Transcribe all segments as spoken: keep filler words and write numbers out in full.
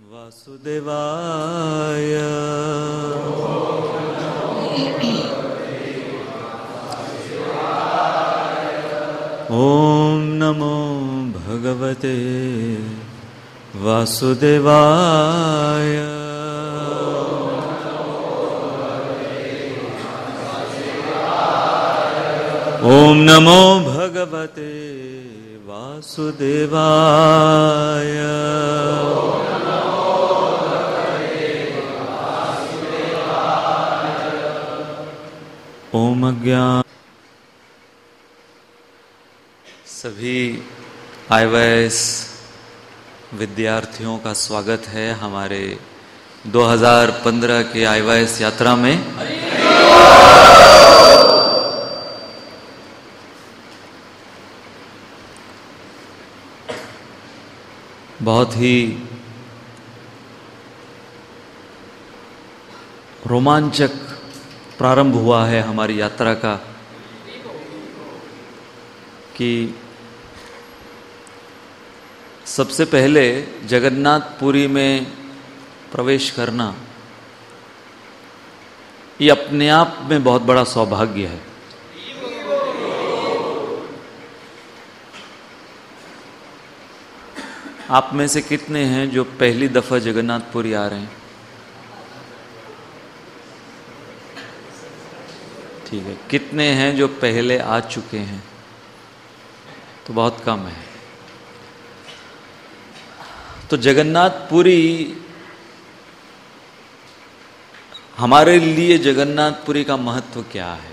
वासुदेवाय ओम नमो भगवते वासुदेवाय ओम नमो भगवते वासुदेवाय ओम अज्ञान। सभी आई वाई एस विद्यार्थियों का स्वागत है हमारे दो हज़ार पंद्रह के आई वाई एस यात्रा में। बहुत ही रोमांचक प्रारंभ हुआ है हमारी यात्रा का कि सबसे पहले जगन्नाथपुरी में प्रवेश करना ये अपने आप में बहुत बड़ा सौभाग्य है। आप में से कितने हैं जो पहली दफा जगन्नाथपुरी आ रहे हैं? ठीक है। कितने हैं जो पहले आ चुके हैं? तो बहुत कम है। तो जगन्नाथपुरी, हमारे लिए जगन्नाथपुरी का महत्व क्या है,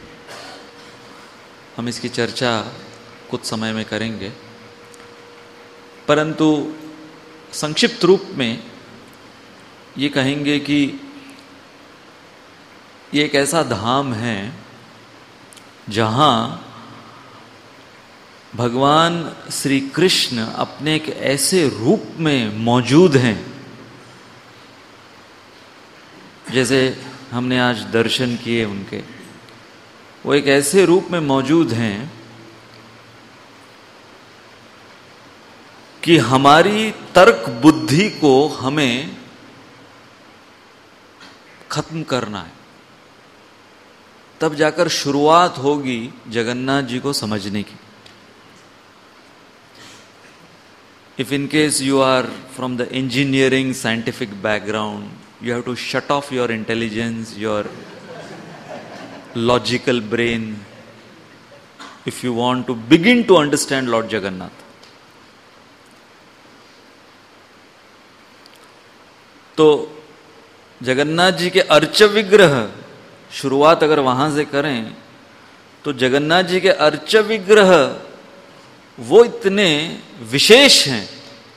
हम इसकी चर्चा कुछ समय में करेंगे, परंतु संक्षिप्त रूप में ये कहेंगे कि ये एक ऐसा धाम है जहां भगवान श्री कृष्ण अपने एक ऐसे रूप में मौजूद हैं, जैसे हमने आज दर्शन किए उनके, वो एक ऐसे रूप में मौजूद हैं कि हमारी तर्क बुद्धि को हमें खत्म करना है, तब जाकर शुरुआत होगी जगन्नाथ जी को समझने की। If in case you are from the engineering scientific background, you have to shut off your intelligence, your logical brain, if you want to begin to understand Lord Jagannath. तो जगन्नाथ जी के अर्च विग्रह, शुरुआत अगर वहां से करें तो जगन्नाथ जी के अर्च विग्रह वो इतने विशेष हैं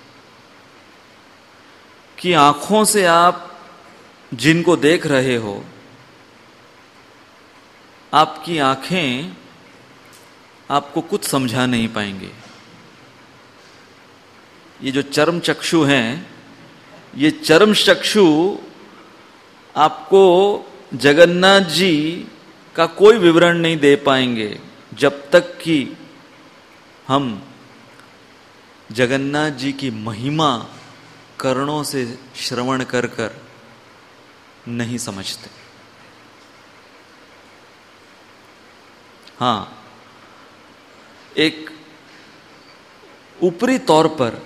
कि आंखों से आप जिनको देख रहे हो, आपकी आंखें आपको कुछ समझा नहीं पाएंगे। ये जो चर्म चक्षु हैं, ये चर्म चक्षु आपको जगन्नाथ जी का कोई विवरण नहीं दे पाएंगे जब तक कि हम जगन्नाथ जी की महिमा कर्णों से श्रवण कर कर नहीं समझते। हाँ, एक ऊपरी तौर पर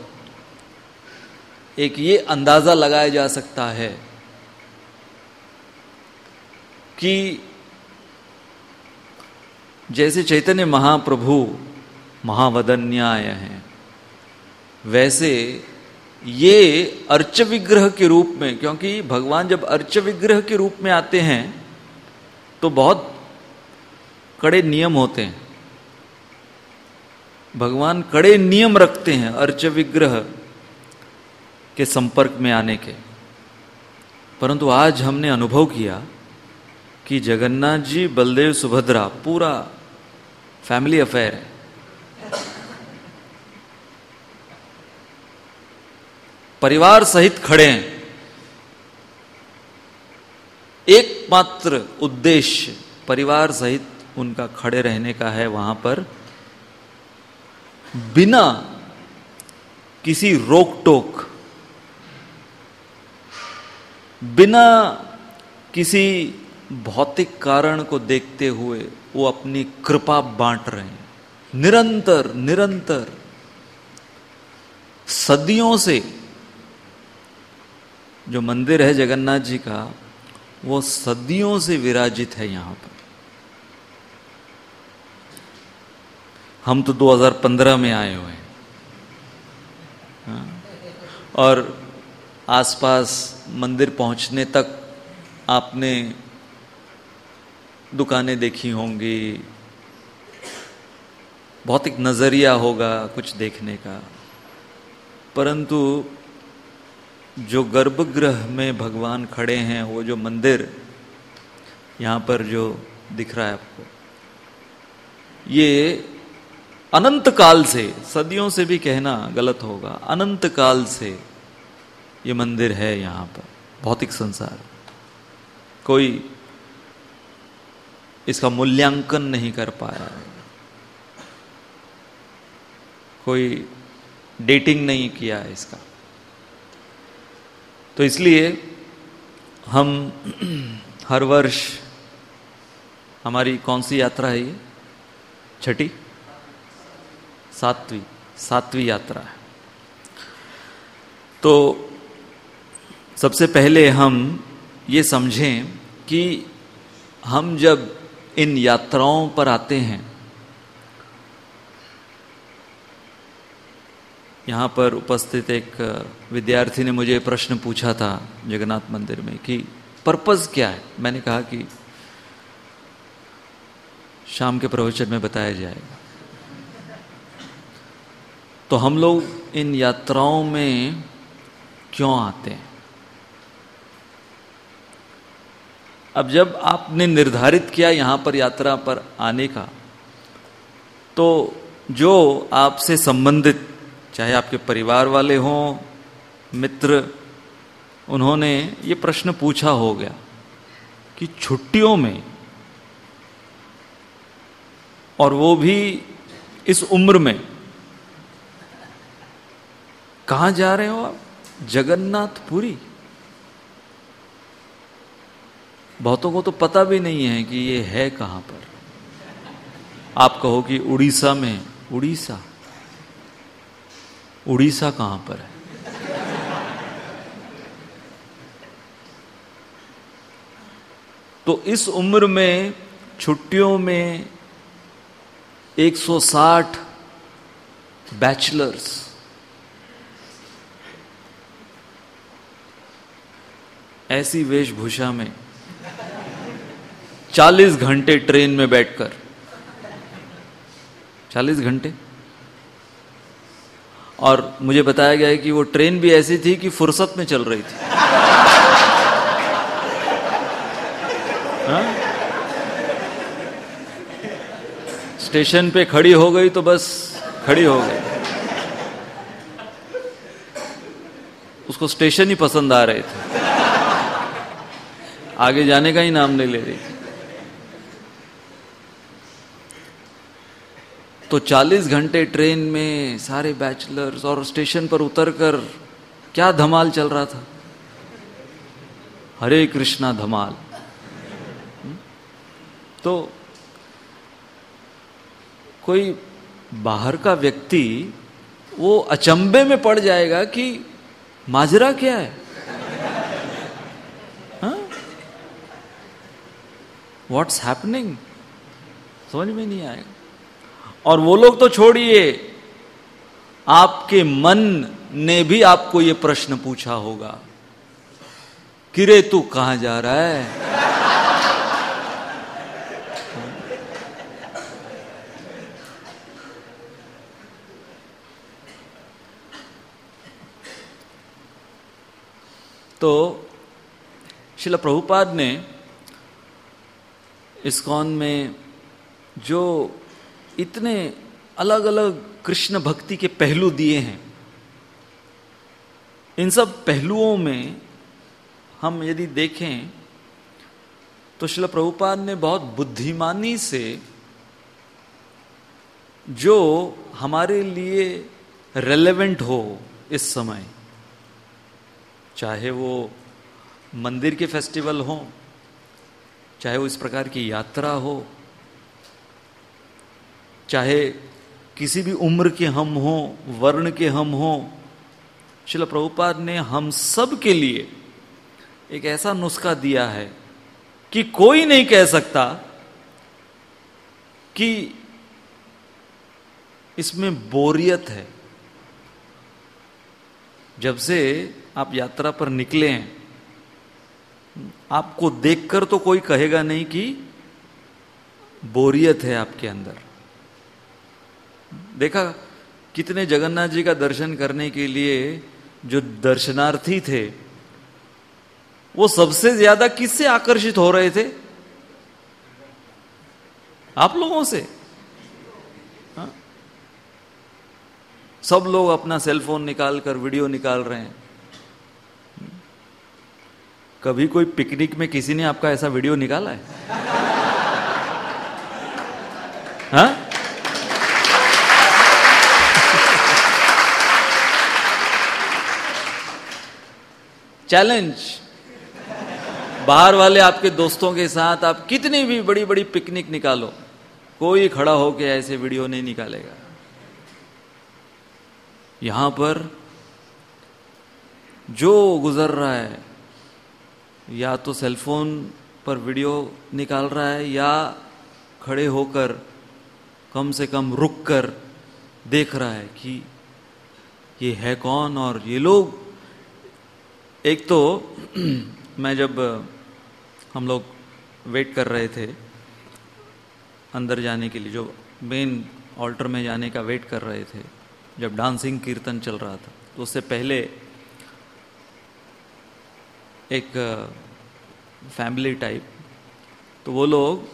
एक ये अंदाजा लगाया जा सकता है कि जैसे चैतन्य महाप्रभु महावदन्याय हैं, वैसे ये अर्च विग्रह के रूप में, क्योंकि भगवान जब अर्च विग्रह के रूप में आते हैं तो बहुत कड़े नियम होते हैं। भगवान कड़े नियम रखते हैं अर्च विग्रह के संपर्क में आने के। परंतु आज हमने अनुभव किया कि जगन्नाथ जी, बलदेव, सुभद्रा पूरा फैमिली अफेयर है। परिवार सहित खड़े हैं। एकमात्र उद्देश्य परिवार सहित उनका खड़े रहने का है वहां पर, बिना किसी रोक टोक बिना किसी भौतिक कारण को देखते हुए वो अपनी कृपा बांट रहे हैं, निरंतर निरंतर सदियों से। जो मंदिर है जगन्नाथ जी का, वो सदियों से विराजित है यहां पर। हम तो दो हज़ार पंद्रह में आए हुए हैं, हाँ? और आसपास मंदिर पहुंचने तक आपने दुकानें देखी होंगी, बहुत एक नजरिया होगा कुछ देखने का, परंतु जो गर्भगृह में भगवान खड़े हैं, वो जो मंदिर यहाँ पर जो दिख रहा है आपको, ये अनंत काल से, सदियों से भी कहना गलत होगा, अनंत काल से ये मंदिर है यहाँ पर। भौतिक संसार कोई इसका मूल्यांकन नहीं कर पाया, कोई डेटिंग नहीं किया है इसका। तो इसलिए हम हर वर्ष, हमारी कौन सी यात्रा है ये? छठी सातवीं सातवीं यात्रा है। तो सबसे पहले हम ये समझें कि हम जब इन यात्राओं पर आते हैं, यहाँ पर उपस्थित एक विद्यार्थी ने मुझे प्रश्न पूछा था जगन्नाथ मंदिर में कि पर्पस क्या है। मैंने कहा कि शाम के प्रवचन में बताया जाएगा। तो हम लोग इन यात्राओं में क्यों आते हैं? अब जब आपने निर्धारित किया यहां पर यात्रा पर आने का, तो जो आपसे संबंधित, चाहे आपके परिवार वाले हों, मित्र, उन्होंने ये प्रश्न पूछा हो गया कि छुट्टियों में, और वो भी इस उम्र में, कहां जा रहे हो आप? जगन्नाथपुरी। बहुतों को तो पता भी नहीं है कि ये है कहां पर। आप कहो कि उड़ीसा में। उड़ीसा उड़ीसा कहां पर है? तो इस उम्र में, छुट्टियों में एक सौ साठ बैचलर्स ऐसी वेशभूषा में चालीस घंटे ट्रेन में बैठकर, चालीस घंटे, और मुझे बताया गया है कि वो ट्रेन भी ऐसी थी कि फुर्सत में चल रही थी। हाँ? स्टेशन पे खड़ी हो गई तो बस खड़ी हो गई, उसको स्टेशन ही पसंद आ रहे थे, आगे जाने का ही नाम नहीं ले रही थी। तो चालीस घंटे ट्रेन में सारे बैचलर्स, और स्टेशन पर उतरकर क्या धमाल चल रहा था? हरे कृष्णा धमाल। तो कोई बाहर का व्यक्ति वो अचंभे में पड़ जाएगा कि माजरा क्या है, हाँ? व्हाट्स हैपनिंग, समझ में नहीं आएगा। और वो लोग तो छोड़िए, आपके मन ने भी आपको ये प्रश्न पूछा होगा कि रे तू कहां जा रहा है? तो श्रील प्रभुपाद ने इस्कॉन में जो इतने अलग अलग कृष्ण भक्ति के पहलू दिए हैं, इन सब पहलुओं में हम यदि देखें तो श्रील प्रभुपाद ने बहुत बुद्धिमानी से जो हमारे लिए रेलेवेंट हो इस समय, चाहे वो मंदिर के फेस्टिवल हो, चाहे वो इस प्रकार की यात्रा हो, चाहे किसी भी उम्र के हम हो, वर्ण के हम हो, श्रील प्रभुपाद ने हम सब के लिए एक ऐसा नुस्खा दिया है कि कोई नहीं कह सकता कि इसमें बोरियत है। जब से आप यात्रा पर निकले हैं, आपको देखकर तो कोई कहेगा नहीं कि बोरियत है आपके अंदर। देखा कितने जगन्नाथ जी का दर्शन करने के लिए जो दर्शनार्थी थे, वो सबसे ज्यादा किससे आकर्षित हो रहे थे? आप लोगों से। हाँ? सब लोग अपना सेलफोन निकाल कर वीडियो निकाल रहे हैं। कभी कोई पिकनिक में किसी ने आपका ऐसा वीडियो निकाला है? हाँ? चैलेंज, बाहर वाले आपके दोस्तों के साथ आप कितनी भी बड़ी बड़ी पिकनिक निकालो, कोई खड़ा होकर ऐसे वीडियो नहीं निकालेगा। यहां पर जो गुजर रहा है, या तो सेलफोन पर वीडियो निकाल रहा है, या खड़े होकर कम से कम रुक कर देख रहा है कि ये है कौन। और ये लोग, एक तो मैं जब हम लोग वेट कर रहे थे अंदर जाने के लिए, जो मेन ऑल्टर में जाने का वेट कर रहे थे, जब डांसिंग कीर्तन चल रहा था, तो उससे पहले एक फैमिली टाइप, तो वो लोग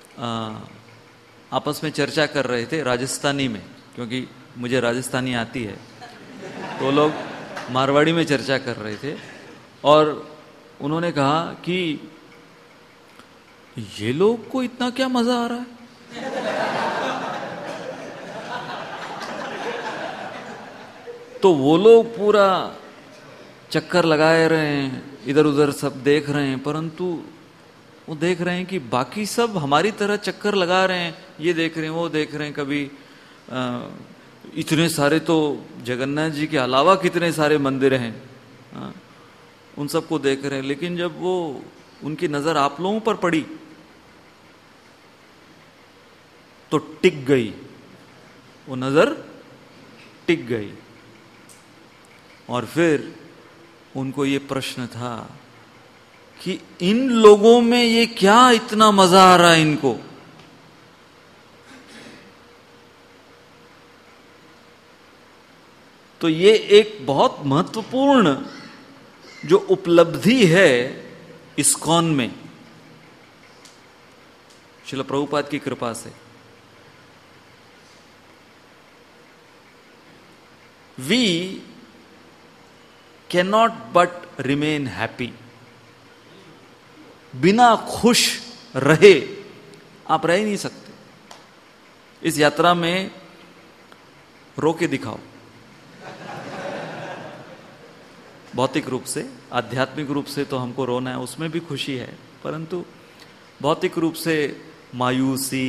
आपस में चर्चा कर रहे थे राजस्थानी में, क्योंकि मुझे राजस्थानी आती है, तो वो लोग मारवाड़ी में चर्चा कर रहे थे। और उन्होंने कहा कि ये लोग को इतना क्या मजा आ रहा है। तो वो लोग पूरा चक्कर लगाए रहे हैं, इधर उधर सब देख रहे हैं, परंतु वो देख रहे हैं कि बाकी सब हमारी तरह चक्कर लगा रहे हैं, ये देख रहे हैं, वो देख रहे हैं। कभी आ, इतने सारे तो जगन्नाथ जी के अलावा कितने सारे मंदिर हैं, आ, उन सबको देख रहे हैं। लेकिन जब वो उनकी नजर आप लोगों पर पड़ी तो टिक गई, वो नजर टिक गई। और फिर उनको ये प्रश्न था कि इन लोगों में ये क्या इतना मजा आ रहा है इनको। तो ये एक बहुत महत्वपूर्ण जो उपलब्धि है इस्कॉन में, श्रील प्रभुपाद की कृपा से। We cannot but remain happy. बिना खुश रहे आप रह ही नहीं सकते। इस यात्रा में रो के दिखाओ, भौतिक रूप से। आध्यात्मिक रूप से तो हमको रोना है, उसमें भी खुशी है, परंतु भौतिक रूप से मायूसी,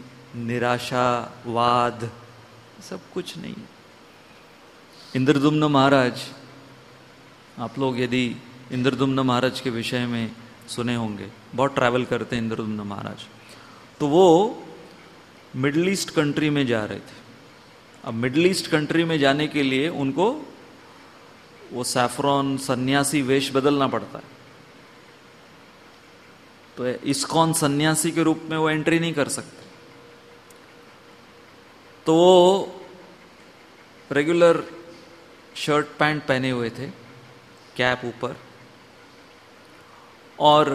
निराशावाद, सब कुछ नहीं। इंद्रदुम्न महाराज, आप लोग यदि इंद्रदुम्न महाराज के विषय में सुने होंगे, बहुत ट्रैवल करते हैं इंद्रदुम्न महाराज, तो वो मिडिल ईस्ट कंट्री में जा रहे थे। अब मिडिल ईस्ट कंट्री में जाने के लिए उनको वो सैफरॉन सन्यासी वेश बदलना पड़ता है, तो इस्कॉन सन्यासी के रूप में वो एंट्री नहीं कर सकते। तो वो रेगुलर शर्ट पैंट पहने हुए थे, कैप ऊपर, और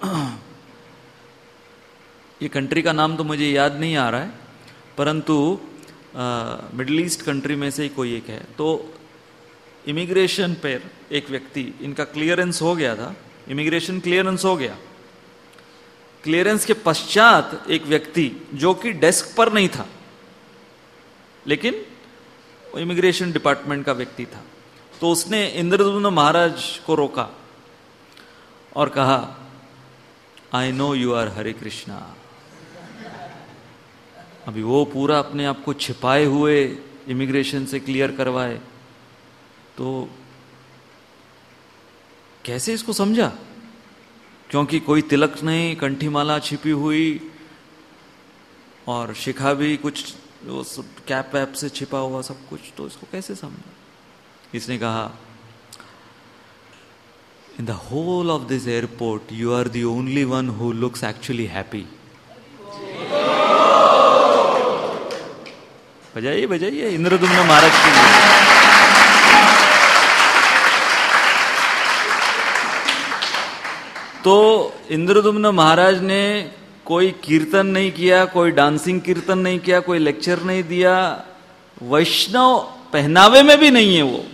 ये कंट्री का नाम तो मुझे याद नहीं आ रहा है, परंतु मिडिल ईस्ट कंट्री में से ही कोई एक है। तो इमिग्रेशन पर एक व्यक्ति, इनका क्लियरेंस हो गया था, इमिग्रेशन क्लियरेंस हो गया। क्लियरेंस के पश्चात एक व्यक्ति जो कि डेस्क पर नहीं था, लेकिन इमिग्रेशन डिपार्टमेंट का व्यक्ति था, तो उसने इंद्रदुम्न महाराज को रोका और कहा, I know you are Hare Krishna. अभी वो पूरा अपने आप को छिपाए हुए इमिग्रेशन से क्लियर करवाए, तो कैसे इसको समझा? क्योंकि कोई तिलक नहीं, कंठी माला छिपी हुई और शिखा भी कुछ वो सब कैप वैप से छिपा हुआ सब कुछ, तो इसको कैसे समझा? इसने कहा, in the whole of this airport you are the only one who looks actually happy. बजाइए बजाइए इंद्रदुम्न महाराज के लिए। तो इंद्रदुम्न महाराज ने कोई कीर्तन नहीं किया, कोई डांसिंग कीर्तन नहीं किया, कोई लेक्चर नहीं दिया, वैष्णव पहनावे में भी नहीं है वो।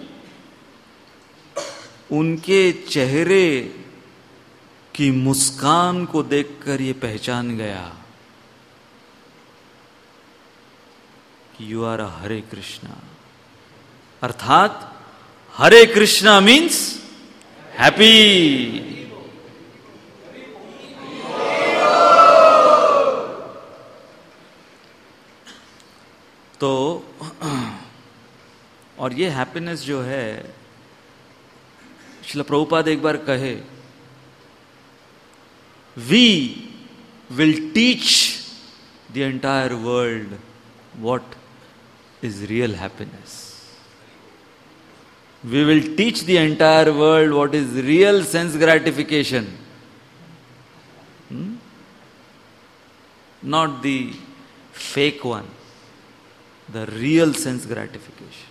उनके चेहरे की मुस्कान को देखकर ये पहचान गया कि you are a Hare Krishna. अर्थात हरे कृष्णा मीन्स हैप्पी। तो और ये हैप्पीनेस जो है, श्रील प्रभुपाद एक बार कहे, we will teach the entire world what is real happiness. We will teach the entire world what is real sense gratification, not the fake one, the real sense gratification.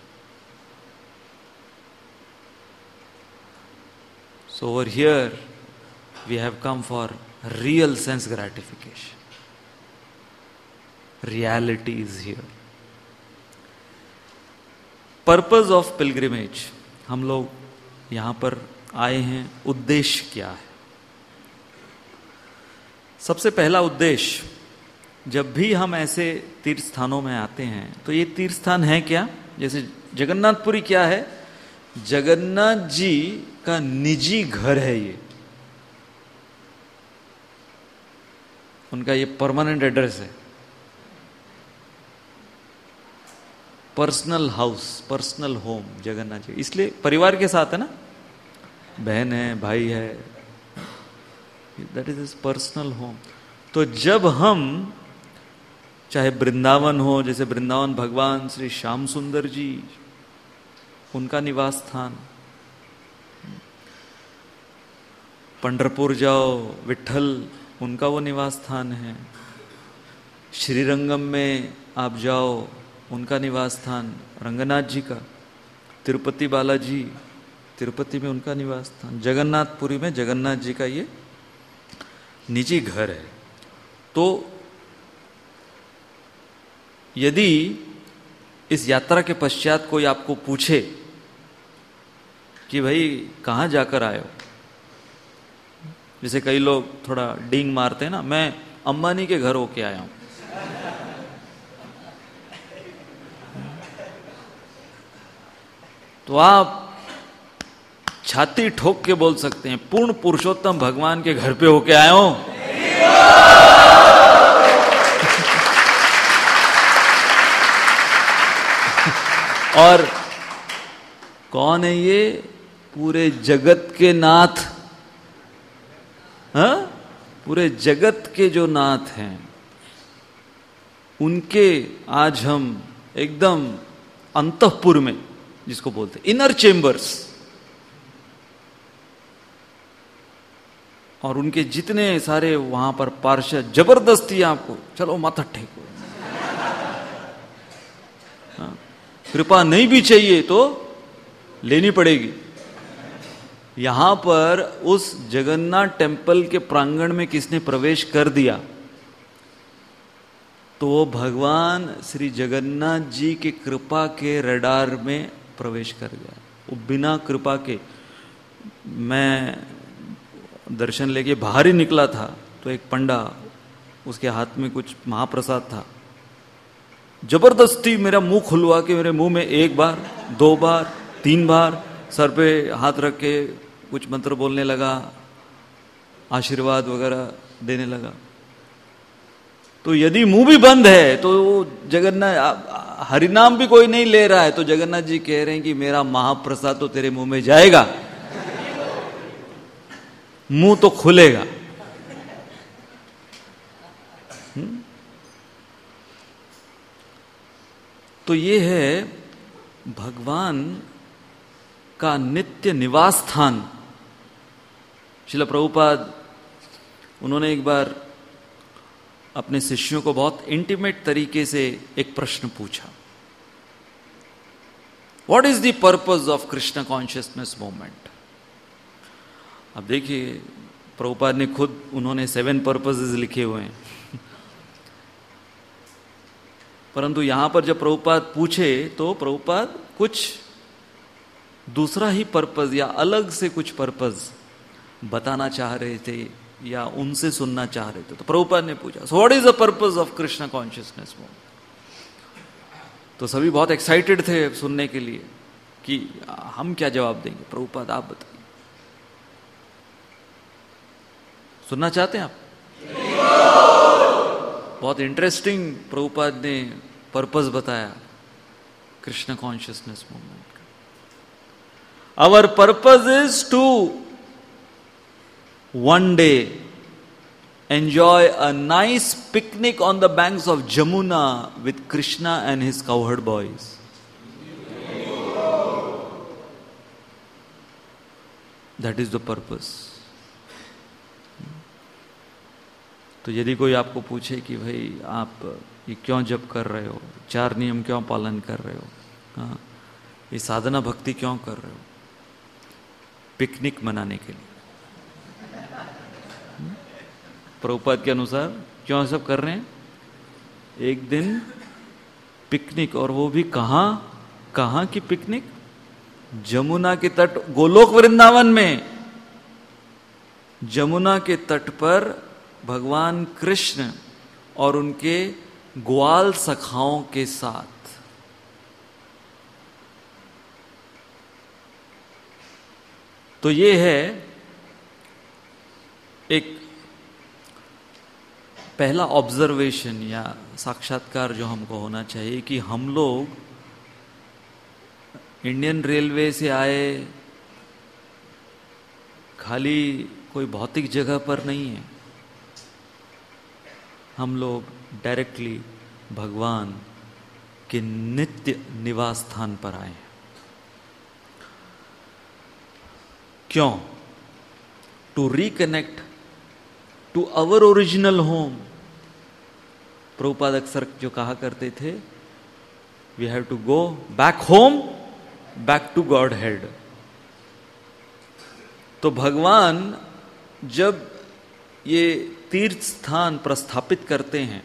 So over here we have come for real sense gratification. Reality is here. Purpose of pilgrimage, हम लोग यहां पर आए हैं, उद्देश्य क्या है? सबसे पहला उद्देश्य, जब भी हम ऐसे तीर्थ स्थानों में आते हैं तो ये तीर्थ स्थान है क्या? जैसे जगन्नाथपुरी क्या है? जगन्नाथ जी का निजी घर है ये, उनका ये परमानेंट एड्रेस है, personal house, personal home Jagannath ji. इसलिए परिवार के साथ है ना, बहन है, भाई है, that is his personal home. तो जब हम, चाहे वृंदावन हो, जैसे वृंदावन भगवान श्री श्याम सुंदर जी, उनका निवास स्थान, पंढरपुर जाओ, विठल, उनका वो निवास स्थान है, श्रीरंगम में आप जाओ, उनका निवास स्थान रंगनाथ जी का, तिरुपति बालाजी, तिरुपति में उनका निवास स्थान, जगन्नाथपुरी में जगन्नाथ जी का ये निजी घर है। तो यदि इस यात्रा के पश्चात कोई आपको पूछे कि भाई कहाँ जाकर आए हो, जैसे कई लोग थोड़ा डींग मारते हैं ना, मैं अंबानी के घर होके आया हूं, तो आप छाती ठोक के बोल सकते हैं, पूर्ण पुरुषोत्तम भगवान के घर पे होके आए हो। और कौन है ये? पूरे जगत के नाथ, हाँ, पूरे जगत के जो नाथ हैं, उनके आज हम एकदम अंतःपुर में, जिसको बोलते हैं इनर चेंबर्स, और उनके जितने सारे वहां पर पार्षद, जबरदस्ती आपको, चलो माथा टेको, कृपा नहीं भी चाहिए तो लेनी पड़ेगी। यहां पर उस जगन्नाथ टेम्पल के प्रांगण में किसने प्रवेश कर दिया तो वो भगवान श्री जगन्नाथ जी की कृपा के रडार में प्रवेश कर गया। वो बिना कृपा के, मैं दर्शन लेके बाहर ही निकला था तो एक पंडा, उसके हाथ में कुछ महाप्रसाद था, जबरदस्ती मेरा मुंह खुलवा के मेरे मुंह में एक बार, दो बार, तीन बार सर पे हाथ रख के कुछ मंत्र बोलने लगा, आशीर्वाद वगैरह देने लगा। तो यदि मुंह भी बंद है तो जगन्नाथ, हरिनाम भी कोई नहीं ले रहा है, तो जगन्नाथ जी कह रहे हैं कि मेरा महाप्रसाद तो तेरे मुंह में जाएगा, मुंह तो खुलेगा। हुँ? तो ये है भगवान का नित्य निवास स्थान। श्रील प्रभुपाद उन्होंने एक बार अपने शिष्यों को बहुत इंटीमेट तरीके से एक प्रश्न पूछा, what is the purpose of Krishna consciousness movement. अब देखिए प्रभुपाद ने खुद उन्होंने सेवन पर्पसेस लिखे हुए हैं, परंतु यहां पर जब प्रभुपाद पूछे तो प्रभुपाद कुछ दूसरा ही पर्पस या अलग से कुछ पर्पस बताना चाह रहे थे या उनसे सुनना चाह रहे थे। तो प्रभुपाद ने पूछा, so what is the purpose of Krishna consciousness movement. तो सभी बहुत एक्साइटेड थे सुनने के लिए कि हम क्या जवाब देंगे। प्रभुपाद आप बताइए, सुनना चाहते हैं आप? बहुत इंटरेस्टिंग प्रभुपाद ने पर्पस बताया कृष्ण कॉन्शियसनेस मूवमेंट का। Our purpose is to one day enjoy a nice picnic on the banks of Jamuna with Krishna and his cowherd boys. That is the purpose. तो यदि कोई आपको पूछे कि भाई आप ये क्यों जप कर रहे हो, चार नियम क्यों पालन कर रहे हो, हाँ, ये साधना भक्ति क्यों कर रहे हो, पिकनिक मनाने के लिए। प्रभुपाद के अनुसार क्यों सब कर रहे हैं? एक दिन पिकनिक, और वो भी कहां कहां की पिकनिक? जमुना के तट, गोलोक वृंदावन में जमुना के तट पर भगवान कृष्ण और उनके ग्वाल सखाओं के साथ। तो ये है एक पहला ऑब्जर्वेशन या साक्षात्कार जो हमको होना चाहिए कि हम लोग इंडियन रेलवे से आए, खाली कोई भौतिक जगह पर नहीं है, हम लोग डायरेक्टली भगवान के नित्य निवास स्थान पर आए हैं। क्यों? To reconnect to our original home. Prabhupada अक्सर जो कहा करते थे, we have to go back home, back to Godhead. तो भगवान जब ये तीर्थ स्थान प्रस्थापित करते हैं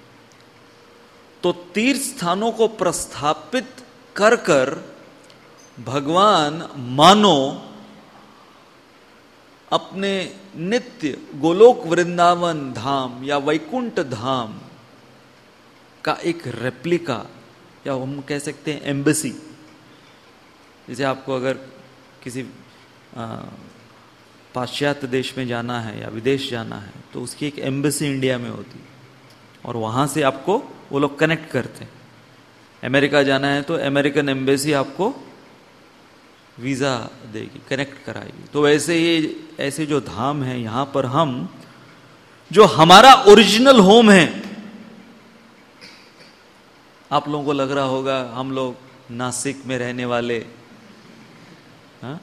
तो तीर्थ स्थानों को प्रस्थापित कर कर भगवान मानो अपने नित्य गोलोक वृंदावन धाम या वैकुंठ धाम का एक रेप्लिका, या हम कह सकते हैं एम्बेसी। जैसे आपको अगर किसी पाश्चात्य देश में जाना है या विदेश जाना है तो उसकी एक एम्बेसी इंडिया में होती है और वहां से आपको वो लोग कनेक्ट करते हैं। अमेरिका जाना है तो अमेरिकन एम्बेसी आपको वीजा देगी, कनेक्ट कराएगी। तो वैसे ये ऐसे जो धाम है, यहां पर हम जो हमारा ओरिजिनल होम है, आप लोगों को लग रहा होगा हम लोग नासिक में रहने वाले, हाँ?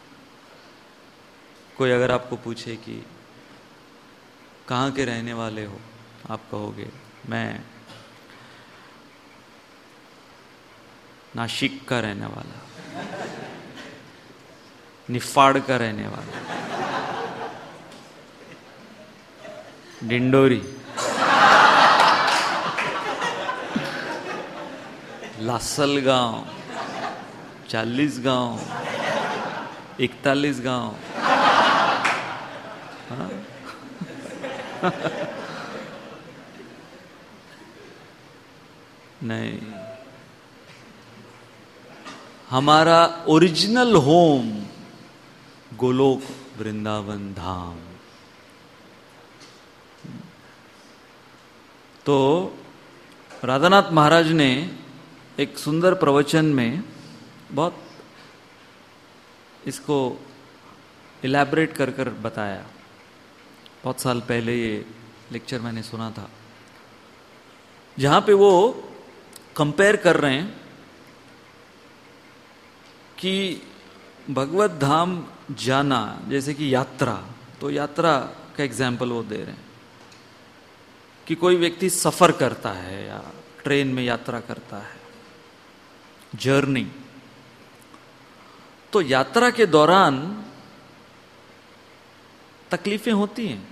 कोई अगर आपको पूछे कि कहाँ के रहने वाले हो, आप कहोगे मैं नासिक का रहने वाला, निफाड़ का रहने वाला, डिंडोरी, लासल गांव, चालीस गांव, इकतालीस गांव, हाँ? नहीं, हमारा ओरिजिनल होम गोलोक वृंदावन धाम। तो राधानाथ महाराज ने एक सुंदर प्रवचन में बहुत इसको इलैबोरेट कर कर बताया। बहुत साल पहले ये लेक्चर मैंने सुना था, जहां पे वो कंपेयर कर रहे हैं कि भगवत धाम जाना जैसे कि यात्रा, तो यात्रा का एग्जाम्पल वो दे रहे हैं कि कोई व्यक्ति सफर करता है या ट्रेन में यात्रा करता है, जर्नी। तो यात्रा के दौरान तकलीफें होती हैं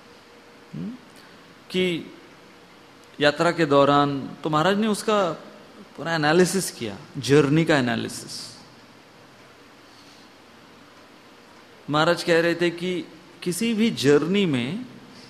कि यात्रा के दौरान, तो महाराज ने उसका पूरा एनालिसिस किया, जर्नी का एनालिसिस। महाराज कह रहे थे कि किसी भी जर्नी में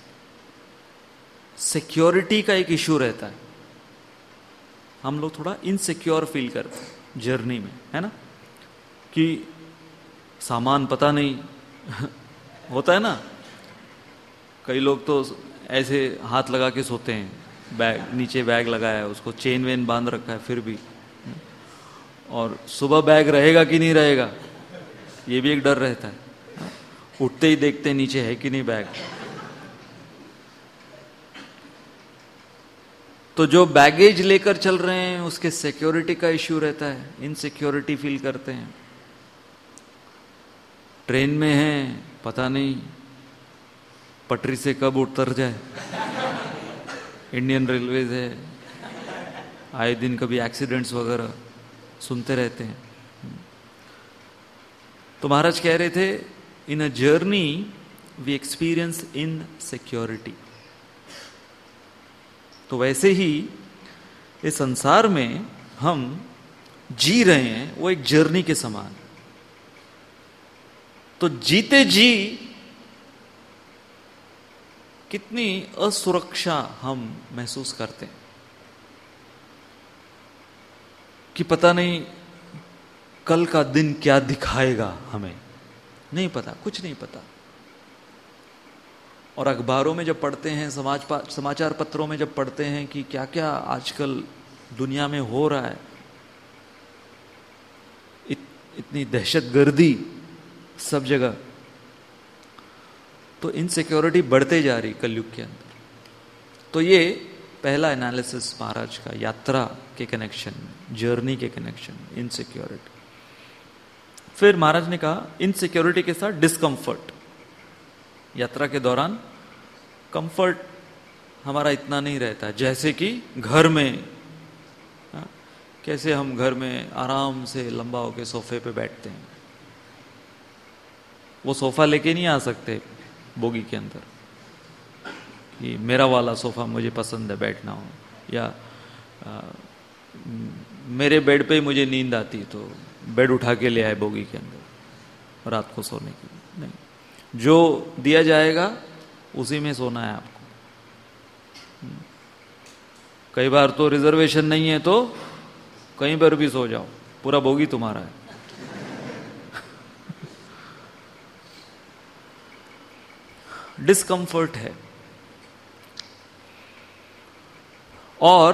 सिक्योरिटी का एक इशू रहता है। हम लोग थोड़ा इनसिक्योर फील करते हैं जर्नी में, है ना, कि सामान पता नहीं होता है ना। कई लोग तो ऐसे हाथ लगा के सोते हैं, बैग नीचे बैग लगाया है, उसको चेन वेन बांध रखा है फिर भी, और सुबह बैग रहेगा कि नहीं रहेगा ये भी एक डर रहता है। उठते ही देखते हैं नीचे है कि नहीं बैग। तो जो बैगेज लेकर चल रहे हैं उसके सिक्योरिटी का इश्यू रहता है, इनसिक्योरिटी फील करते हैं। ट्रेन में है, पता नहीं पटरी से कब उतर जाए। इंडियन रेलवेज है, आए दिन कभी एक्सीडेंट्स वगैरह सुनते रहते हैं। तो महाराज कह रहे थे, in a journey we experience insecurity. तो वैसे ही इस संसार में हम जी रहे हैं, वो एक जर्नी के समान। तो जीते जी कितनी असुरक्षा हम महसूस करते हैं कि पता नहीं कल का दिन क्या दिखाएगा, हमें नहीं पता, कुछ नहीं पता। और अखबारों में जब पढ़ते हैं, समाज समाचार पत्रों में जब पढ़ते हैं कि क्या क्या आजकल दुनिया में हो रहा है, इत, इतनी दहशतगर्दी सब जगह, तो इनसिक्योरिटी बढ़ते जा रही कलयुग के अंदर। तो ये पहला एनालिसिस महाराज का, यात्रा के कनेक्शन में, जर्नी के कनेक्शन में, इनसिक्योरिटी। फिर महाराज ने कहा इनसिक्योरिटी के साथ डिस्कंफर्ट। यात्रा के दौरान कंफर्ट हमारा इतना नहीं रहता है, जैसे कि घर में, हा? कैसे हम घर में आराम से लंबा होके सोफे पे बैठते हैं, वो सोफा लेके नहीं आ सकते बोगी के अंदर कि मेरा वाला सोफा मुझे पसंद है बैठना हो, या आ, मेरे बेड पे ही मुझे नींद आती तो बेड उठा के ले आए बोगी के अंदर रात को सोने के लिए। नहीं, जो दिया जाएगा उसी में सोना है आपको। कई बार तो रिजर्वेशन नहीं है तो कहीं पर भी सो जाओ, पूरा बोगी तुम्हारा है। डिस्कंफर्ट है। और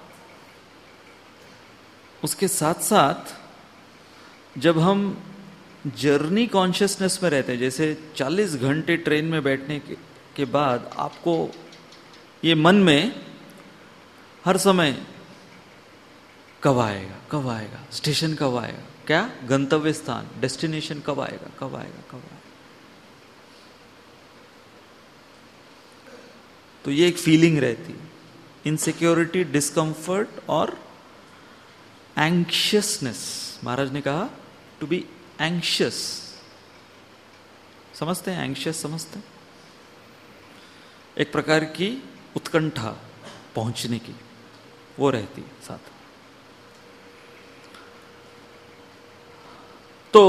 उसके साथ साथ जब हम जर्नी कॉन्शियसनेस में रहते हैं, जैसे चालीस घंटे ट्रेन में बैठने के, के बाद आपको ये मन में हर समय कब आएगा, कब आएगा, स्टेशन कब आएगा, क्या गंतव्य स्थान, डेस्टिनेशन कब आएगा, कब आएगा, कब आएगा। तो ये एक फीलिंग रहती है, इनसिक्योरिटी, डिस्कंफर्ट और एंग्शियसनेस। महाराज ने कहा टू बी एंग्शियस। समझते हैं एंग्शियस? समझते हैं? एक प्रकार की उत्कंठा पहुंचने की वो रहती है साथ। तो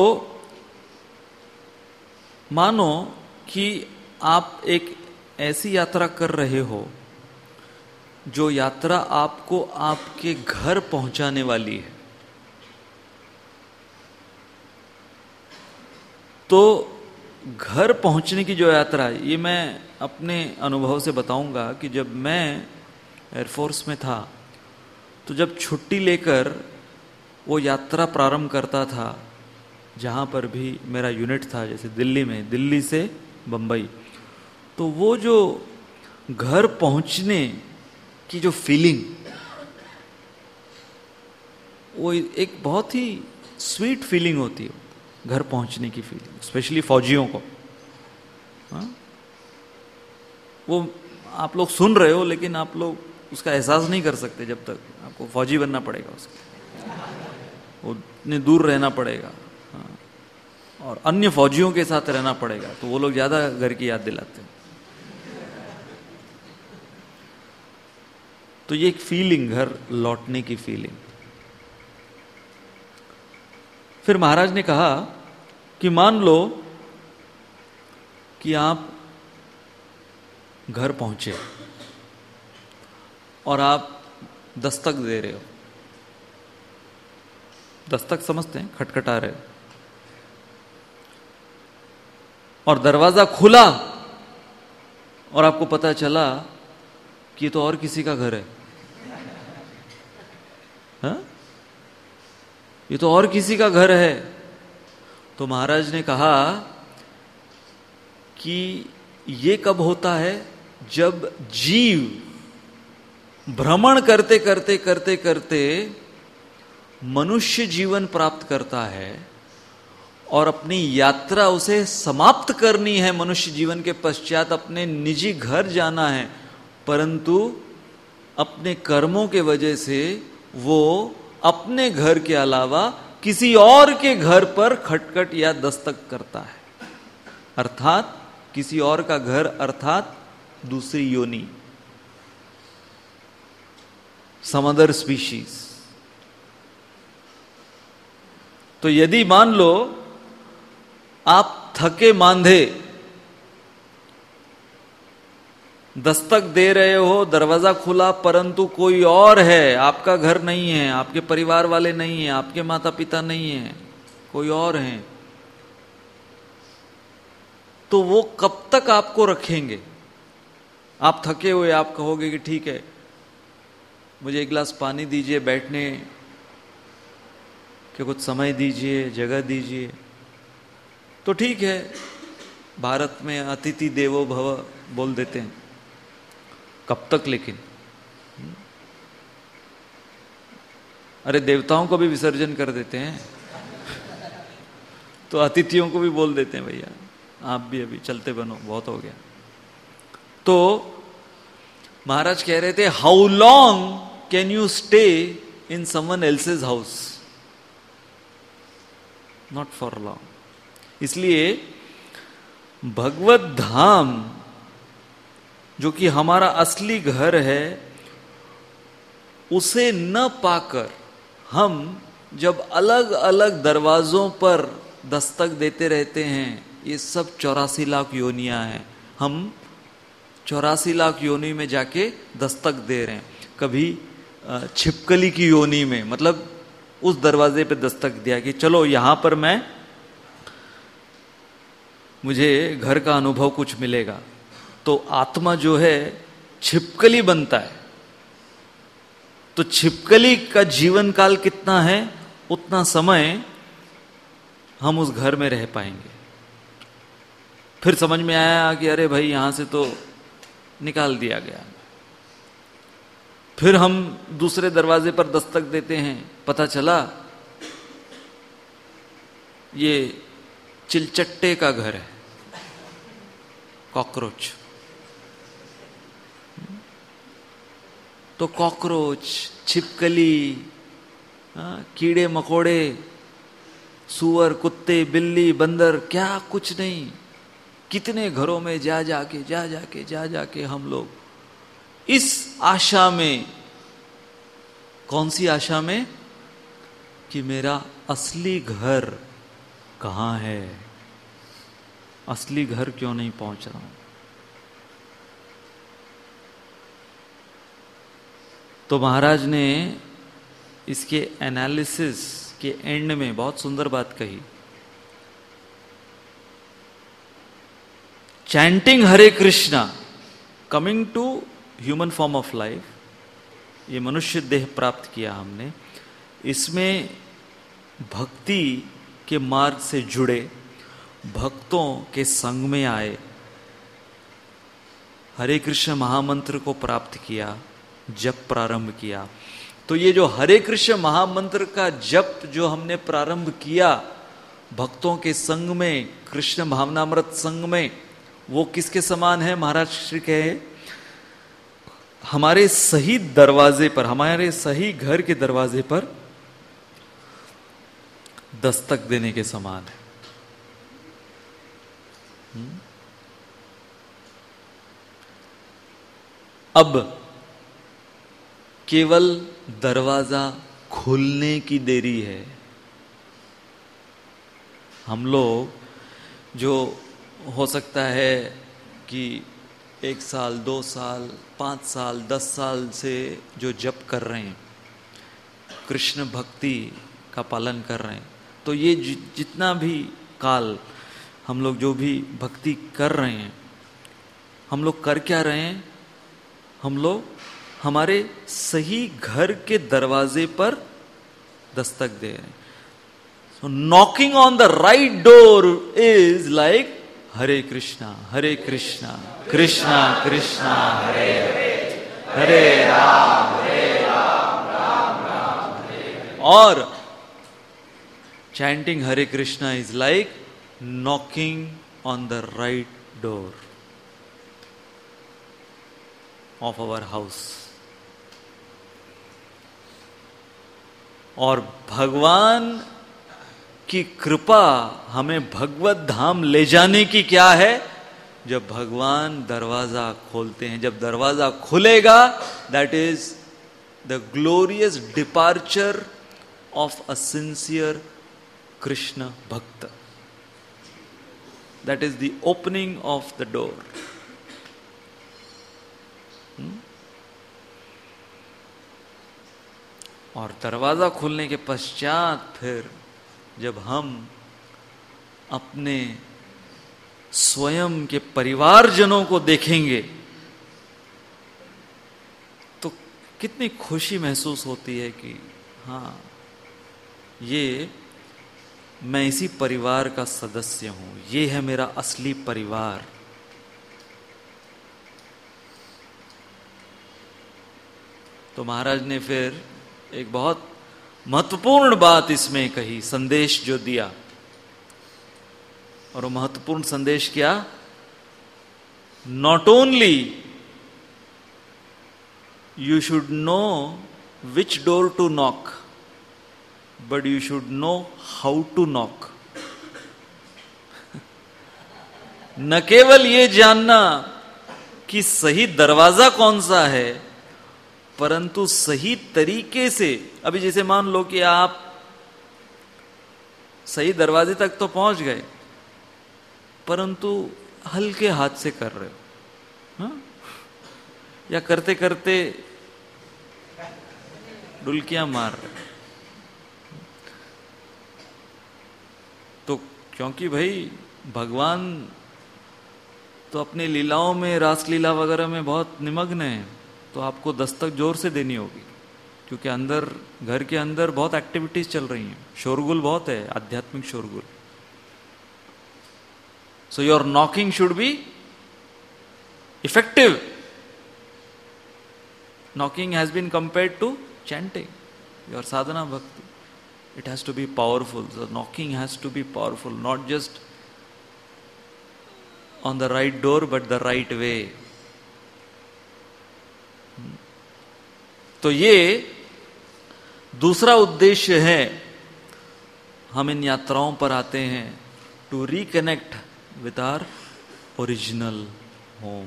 मानो कि आप एक ऐसी यात्रा कर रहे हो जो यात्रा आपको आपके घर पहुंचाने वाली है। तो घर पहुंचने की जो यात्रा है, ये मैं अपने अनुभव से बताऊंगा कि जब मैं एयरफोर्स में था तो जब छुट्टी लेकर वो यात्रा प्रारंभ करता था, जहाँ पर भी मेरा यूनिट था, जैसे दिल्ली में, दिल्ली से बम्बई, तो वो जो घर पहुंचने की जो फीलिंग, वो एक बहुत ही स्वीट फीलिंग होती है, घर पहुंचने की फीलिंग, स्पेशली फौजियों को। हाँ? वो आप लोग सुन रहे हो लेकिन आप लोग उसका एहसास नहीं कर सकते जब तक, आपको फौजी बनना पड़ेगा, उसके वो इतने दूर रहना पड़ेगा। हाँ? और अन्य फौजियों के साथ रहना पड़ेगा, तो वो लोग ज्यादा घर की याद दिलाते हैं। तो ये एक फीलिंग, घर लौटने की फीलिंग। फिर महाराज ने कहा कि मान लो कि आप घर पहुंचे और आप दस्तक दे रहे हो। दस्तक समझते हैं, खटखटा रहे हो, और दरवाजा खुला और आपको पता चला कि ये तो और किसी का घर है। हा? ये तो और किसी का घर है। तो महाराज ने कहा कि ये कब होता है? जब जीव भ्रमण करते करते करते करते मनुष्य जीवन प्राप्त करता है और अपनी यात्रा उसे समाप्त करनी है, मनुष्य जीवन के पश्चात अपने निजी घर जाना है, परंतु अपने कर्मों के वजह से वो अपने घर के अलावा किसी और के घर पर खटखट या दस्तक करता है, अर्थात किसी और का घर, अर्थात दूसरी योनि, सम अदर स्पीशीज। तो यदि मान लो आप थके मांधे दस्तक दे रहे हो, दरवाजा खुला, परंतु कोई और है, आपका घर नहीं है, आपके परिवार वाले नहीं है, आपके माता पिता नहीं है, कोई और हैं, तो वो कब तक आपको रखेंगे? आप थके हुए, आप कहोगे कि ठीक है, मुझे एक गिलास पानी दीजिए, बैठने के कुछ समय दीजिए, जगह दीजिए, तो ठीक है, भारत में अतिथि देवो भव बोल देते हैं। कब तक लेकिन? अरे देवताओं को भी विसर्जन कर देते हैं, तो अतिथियों को भी बोल देते हैं भैया आप भी अभी चलते बनो, बहुत हो गया। तो महाराज कह रहे थे, how long can you stay in someone else's house? Not for long. इसलिए भगवत धाम जो कि हमारा असली घर है, उसे न पाकर हम जब अलग अलग दरवाजों पर दस्तक देते रहते हैं, ये सब चौरासी लाख योनियां हैं, हम चौरासी लाख योनि में जाके दस्तक दे रहे हैं। कभी छिपकली की योनि में, मतलब उस दरवाजे पे दस्तक दिया कि चलो यहां पर मैं, मुझे घर का अनुभव कुछ मिलेगा, तो आत्मा जो है छिपकली बनता है। तो छिपकली का जीवन काल कितना है, उतना समय हम उस घर में रह पाएंगे। फिर समझ में आया कि अरे भाई यहां से तो निकाल दिया गया, फिर हम दूसरे दरवाजे पर दस्तक देते हैं, पता चला ये चिलचट्टे का घर है, कॉकरोच। तो कॉकरोच, छिपकली, कीड़े मकोड़े, सुअर, कुत्ते, बिल्ली, बंदर, क्या कुछ नहीं, कितने घरों में जा जाके जा जाके जा जाके हम लोग इस आशा में, कौन सी आशा में, कि मेरा असली घर कहां है, असली घर क्यों नहीं पहुंच रहा हूं। तो महाराज ने इसके एनालिसिस के एंड में बहुत सुंदर बात कही chanting Hare Krishna, coming to human form of life, ये मनुष्य देह प्राप्त किया हमने, इसमें भक्ति के मार्ग से जुड़े, भक्तों के संग में आए, हरे कृष्ण महामंत्र को प्राप्त किया, जप प्रारंभ किया। तो ये जो हरे कृष्ण महामंत्र का जप जो हमने प्रारंभ किया भक्तों के संग में, कृष्ण भावनामृत संग में, वो किसके समान है? महाराज श्री कहे हमारे सही दरवाजे पर, हमारे सही घर के दरवाजे पर दस्तक देने के समान है। अब केवल दरवाजा खुलने की देरी है। हम लोग जो हो सकता है कि एक साल, दो साल, पांच साल, दस साल से जो जप कर रहे हैं, कृष्ण भक्ति का पालन कर रहे हैं, तो ये जि, जितना भी काल हम लोग जो भी भक्ति कर रहे हैं, हम लोग कर क्या रहे हैं? हम लोग हमारे सही घर के दरवाजे पर दस्तक दे रहे हैं। So knocking on the right door is like Hare Krishna Hare Krishna Krishna Krishna Hare Hare, Hare Ram Hare Ram Ram Ram Hare. और chanting Hare Krishna is like knocking on the right door of our house. और भगवान की कृपा हमें भगवत धाम ले जाने की क्या है? जब भगवान दरवाजा खोलते हैं, जब दरवाजा खुलेगा, that is the glorious departure of a sincere Krishna bhakta, that is the opening of the door. और दरवाजा खुलने के पश्चात फिर जब हम अपने स्वयं के परिवारजनों को देखेंगे तो कितनी खुशी महसूस होती है कि हाँ, ये मैं इसी परिवार का सदस्य हूं, ये है मेरा असली परिवार। तो महाराज ने फिर एक बहुत महत्वपूर्ण बात इसमें कही, संदेश जो दिया, और वो महत्वपूर्ण संदेश क्या? Not only you should know which door to knock, but you should know how to knock. न केवल ये जानना कि सही दरवाजा कौन सा है, परंतु सही तरीके से, अभी जैसे मान लो कि आप सही दरवाजे तक तो पहुंच गए, परंतु हल्के हाथ से कर रहे हो, हाँ? या करते करते डुलकियां मार रहे हो, तो क्योंकि भाई भगवान तो अपनी लीलाओं में, रासलीला वगैरह में बहुत निमग्न है, तो आपको दस्तक जोर से देनी होगी, क्योंकि अंदर, घर के अंदर बहुत एक्टिविटीज चल रही हैं, शोरगुल बहुत है, आध्यात्मिक शोरगुल। So your knocking should be effective. Knocking has been compared to chanting, your sadhana bhakti, it has to be powerful. So knocking has to be powerful, not just on the right door but the right way. तो ये दूसरा उद्देश्य है, हम इन यात्राओं पर आते हैं to reconnect with our original home.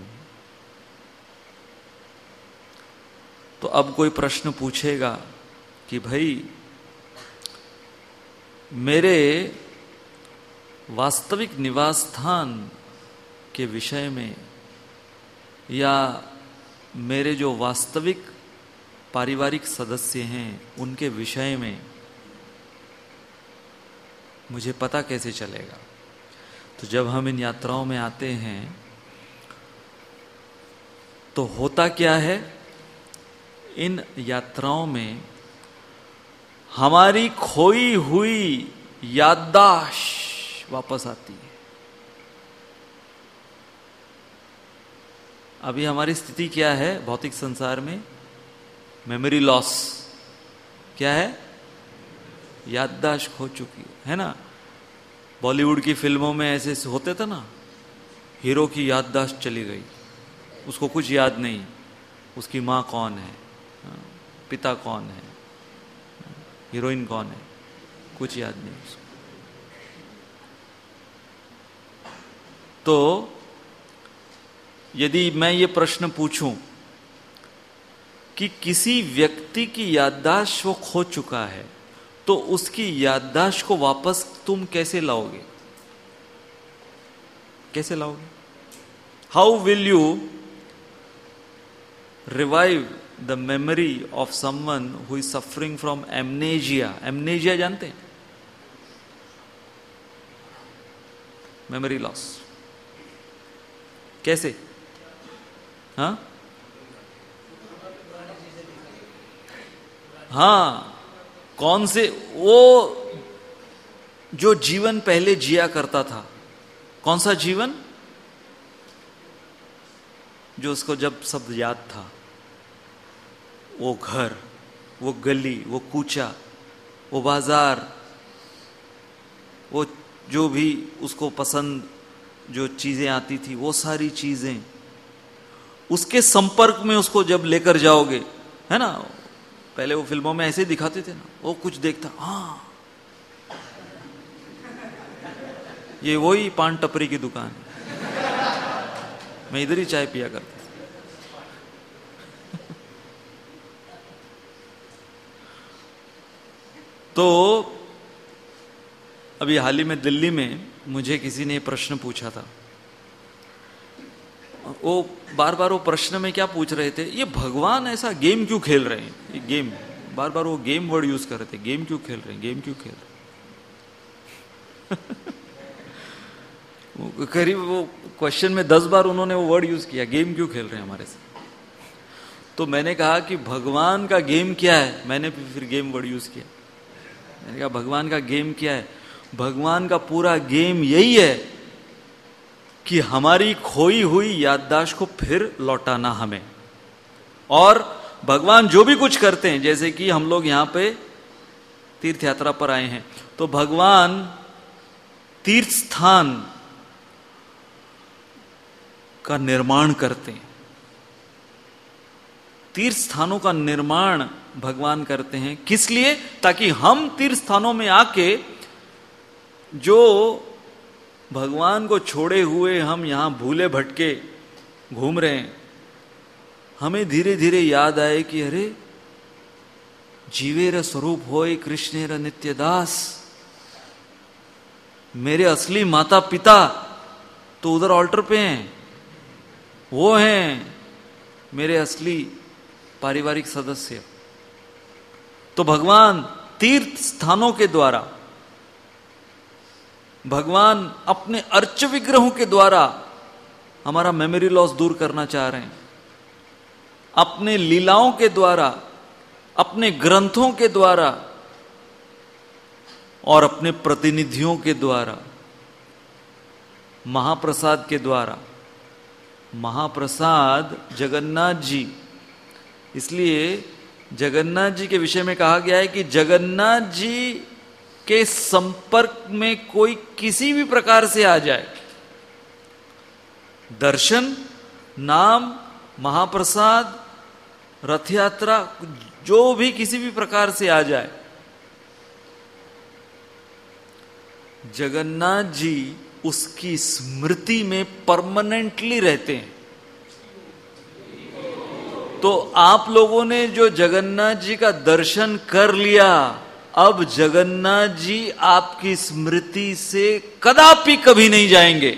तो अब कोई प्रश्न पूछेगा कि भाई मेरे वास्तविक निवास स्थान के विषय में, या मेरे जो वास्तविक पारिवारिक सदस्य हैं उनके विषय में मुझे पता कैसे चलेगा? तो जब हम इन यात्राओं में आते हैं तो होता क्या है, इन यात्राओं में हमारी खोई हुई याददाश्त वापस आती है। अभी हमारी स्थिति क्या है भौतिक संसार में? Memory loss. क्या है? याददाश्त खो चुकी है, है ना। बॉलीवुड की फिल्मों में ऐसे होते थे ना, हीरो की याददाश्त चली गई, उसको कुछ याद नहीं, उसकी माँ कौन है, पिता कौन है, हीरोइन कौन है, कुछ याद नहीं उसको। तो यदि मैं ये प्रश्न पूछूं कि किसी व्यक्ति की याददाश्त वो खो चुका है, तो उसकी याददाश्त को वापस तुम कैसे लाओगे? कैसे लाओगे? How will you revive the memory of someone who is suffering from amnesia? Amnesia जानते हैं? Memory loss. कैसे? हाँ हाँ कौन से? वो जो जीवन पहले जिया करता था, कौन सा जीवन? जो उसको जब सब याद था, वो घर, वो गली, वो कूचा, वो बाजार, वो जो भी उसको पसंद जो चीजें आती थी, वो सारी चीजें उसके संपर्क में उसको जब लेकर जाओगे, है ना। पहले वो फिल्मों में ऐसे दिखाते थे ना, वो कुछ देखता, हाँ ये वही पान टपरी की दुकान है, मैं इधर ही चाय पिया करता। तो अभी हाल ही में दिल्ली में मुझे किसी ने प्रश्न पूछा था। वो बार बार वो प्रश्न में क्या पूछ रहे थे, ये भगवान ऐसा गेम क्यों खेल रहे हैं? ये गेम, बार बार वो गेम वर्ड यूज कर रहे थे, गेम क्यों खेल रहे हैं, गेम क्यों खेल रहे हैं। करीब वो क्वेश्चन में दस बार उन्होंने वो वर्ड यूज किया, गेम क्यों खेल रहे हैं हमारे से। तो मैंने कहा कि भगवान का गेम क्या है? मैंने फिर गेम वर्ड यूज किया। मैंने कहा भगवान का गेम क्या है? भगवान का पूरा गेम यही है कि हमारी खोई हुई याददाश्त को फिर लौटाना हमें। और भगवान जो भी कुछ करते हैं, जैसे कि हम लोग यहां पे तीर्थ यात्रा पर आए हैं, तो भगवान तीर्थ स्थान का निर्माण करते हैं। तीर्थ स्थानों का निर्माण भगवान करते हैं, किस लिए? ताकि हम तीर्थ स्थानों में आके जो भगवान को छोड़े हुए हम यहां भूले भटके घूम रहे हैं, हमें धीरे धीरे याद आए कि अरे जीवेर स्वरूप होय कृष्णेर नित्य दास, मेरे असली माता पिता तो उधर ऑल्टर पे हैं, वो हैं मेरे असली पारिवारिक सदस्य। तो भगवान तीर्थ स्थानों के द्वारा, भगवान अपने अर्च विग्रहों के द्वारा हमारा मेमोरी लॉस दूर करना चाह रहे हैं। अपने लीलाओं के द्वारा, अपने ग्रंथों के द्वारा और अपने प्रतिनिधियों के द्वारा, महाप्रसाद के द्वारा। महाप्रसाद जगन्नाथ जी, इसलिए जगन्नाथ जी के विषय में कहा गया है कि जगन्नाथ जी के संपर्क में कोई किसी भी प्रकार से आ जाए, दर्शन, नाम, महाप्रसाद, रथ यात्रा, जो भी किसी भी प्रकार से आ जाए, जगन्नाथ जी उसकी स्मृति में परमानेंटली रहते हैं। तो आप लोगों ने जो जगन्नाथ जी का दर्शन कर लिया, अब जगन्नाथ जी आपकी स्मृति से कदापि कभी नहीं जाएंगे।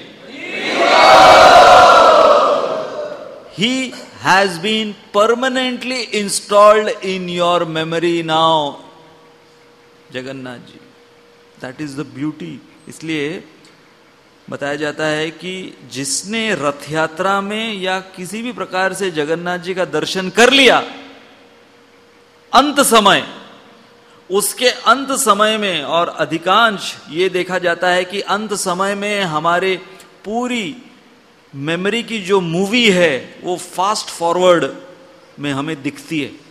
He has been permanently installed in your memory now, Jagannath ji. That is the beauty। इसलिए बताया जाता है कि जिसने रथ यात्रा में या किसी भी प्रकार से जगन्नाथ जी का दर्शन कर लिया अंत समय, उसके अंत समय में, और अधिकांश ये देखा जाता है कि अंत समय में हमारे पूरी मेमोरी की जो मूवी है वो फास्ट फॉरवर्ड में हमें दिखती है।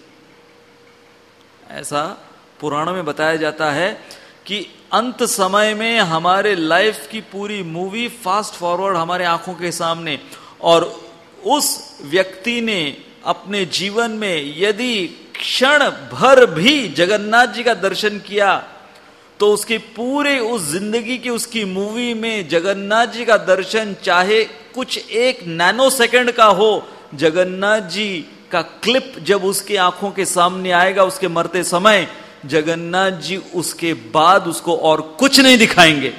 ऐसा पुराणों में बताया जाता है कि अंत समय में हमारे लाइफ की पूरी मूवी फास्ट फॉरवर्ड हमारे आंखों के सामने, और उस व्यक्ति ने अपने जीवन में यदि क्षण भर भी जगन्नाथ जी का दर्शन किया तो उसकी पूरे उस जिंदगी की उसकी मूवी में जगन्नाथ जी का दर्शन, चाहे कुछ एक नैनो सेकंड का हो, जगन्नाथ जी का क्लिप जब उसकी आंखों के सामने आएगा उसके मरते समय, जगन्नाथ जी उसके बाद उसको और कुछ नहीं दिखाएंगे।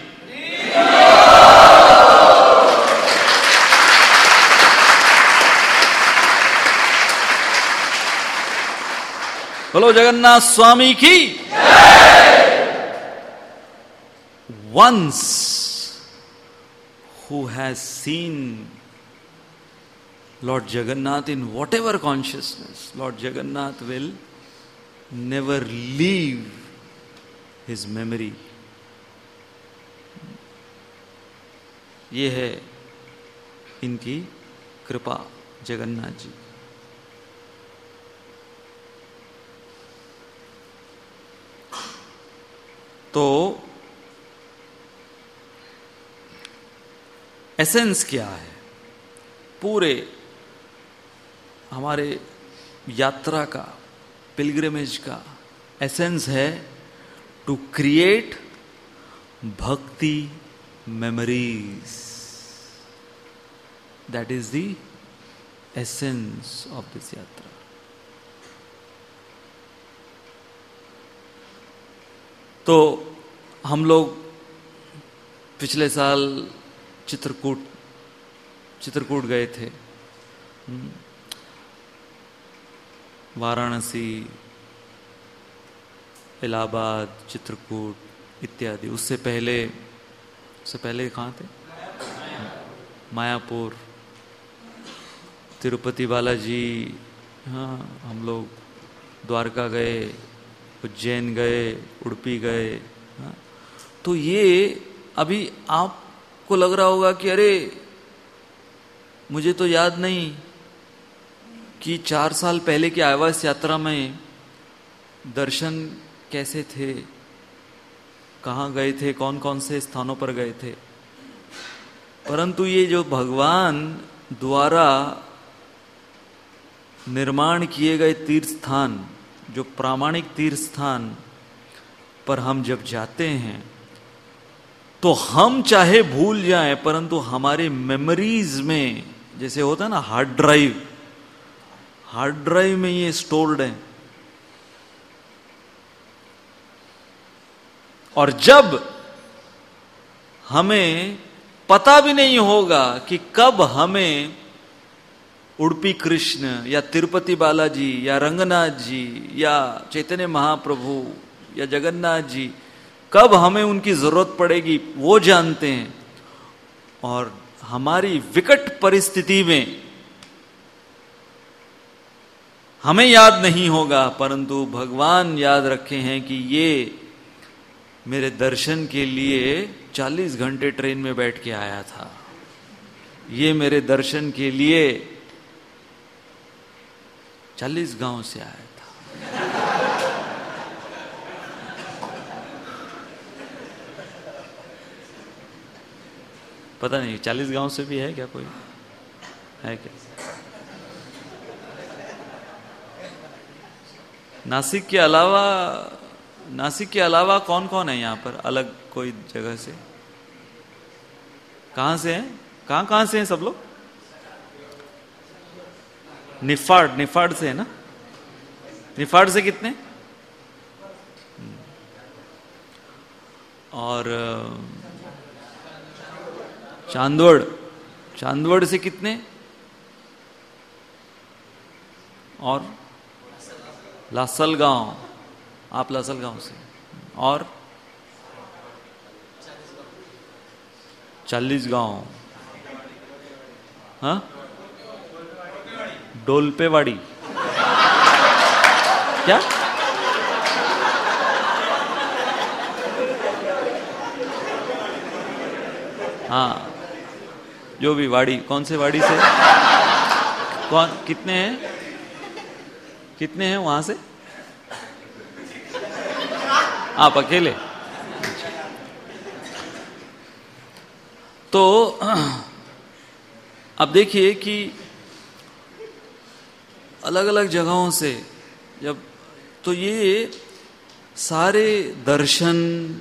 बोलो जगन्नाथ स्वामी की। Once who has seen Lord Jagannath in whatever consciousness, Lord Jagannath will never leave his memory. ये है इनकी कृपा जगन्नाथ जी। तो एसेंस क्या है पूरे हमारे यात्रा का, पिलग्रिमेज का? एसेंस है to create bhakti memories. That is the essence of this yatra. तो हम लोग पिछले साल चित्रकूट चित्रकूट गए थे, वाराणसी, इलाहाबाद, चित्रकूट इत्यादि। उससे पहले उससे पहले कहाँ थे? मायापुर, तिरुपति बालाजी, हाँ हम लोग द्वारका गए, उज्जैन गए, उडुपी गए। हाँ? तो ये अभी आपको लग रहा होगा कि अरे मुझे तो याद नहीं कि चार साल पहले की आवास यात्रा में दर्शन कैसे थे, कहाँ गए थे, कौन कौन से स्थानों पर गए थे। परंतु ये जो भगवान द्वारा निर्माण किए गए तीर्थ स्थान, जो प्रामाणिक तीर्थ स्थान पर हम जब जाते हैं तो हम चाहे भूल जाएं, परंतु हमारे मेमोरीज में, जैसे होता है ना हार्ड ड्राइव, हार्ड ड्राइव में ये स्टोर्ड है। और जब हमें पता भी नहीं होगा कि कब हमें उडुपी कृष्ण या तिरुपति बालाजी या रंगनाथ जी या चैतन्य महाप्रभु या जगन्नाथ जी, कब हमें उनकी जरूरत पड़ेगी वो जानते हैं। और हमारी विकट परिस्थिति में हमें याद नहीं होगा, परंतु भगवान याद रखे हैं कि ये मेरे दर्शन के लिए चालीस घंटे ट्रेन में बैठ के आया था, ये मेरे दर्शन के लिए चालीस गांव से आया था। पता नहीं चालीस गांव से भी है क्या, कोई है क्या? नासिक के अलावा नासिक के अलावा कौन कौन है यहाँ पर अलग कोई जगह से? कहाँ से हैं? कहाँ कहाँ से हैं सब लोग? निफाड निफाड से है ना? निफाड से कितने? और चांदवड़ चांदवड़ से कितने? और लासलगांव, आप लासलगांव से। और चालीस गांव, हाँ, डोलपेवाड़ी क्या? हाँ, जो भी वाड़ी, कौन से वाड़ी से, कौन, कितने हैं, कितने हैं वहां से? आप अकेले? तो अब देखिए कि अलग अलग जगहों से जब, तो ये सारे दर्शन,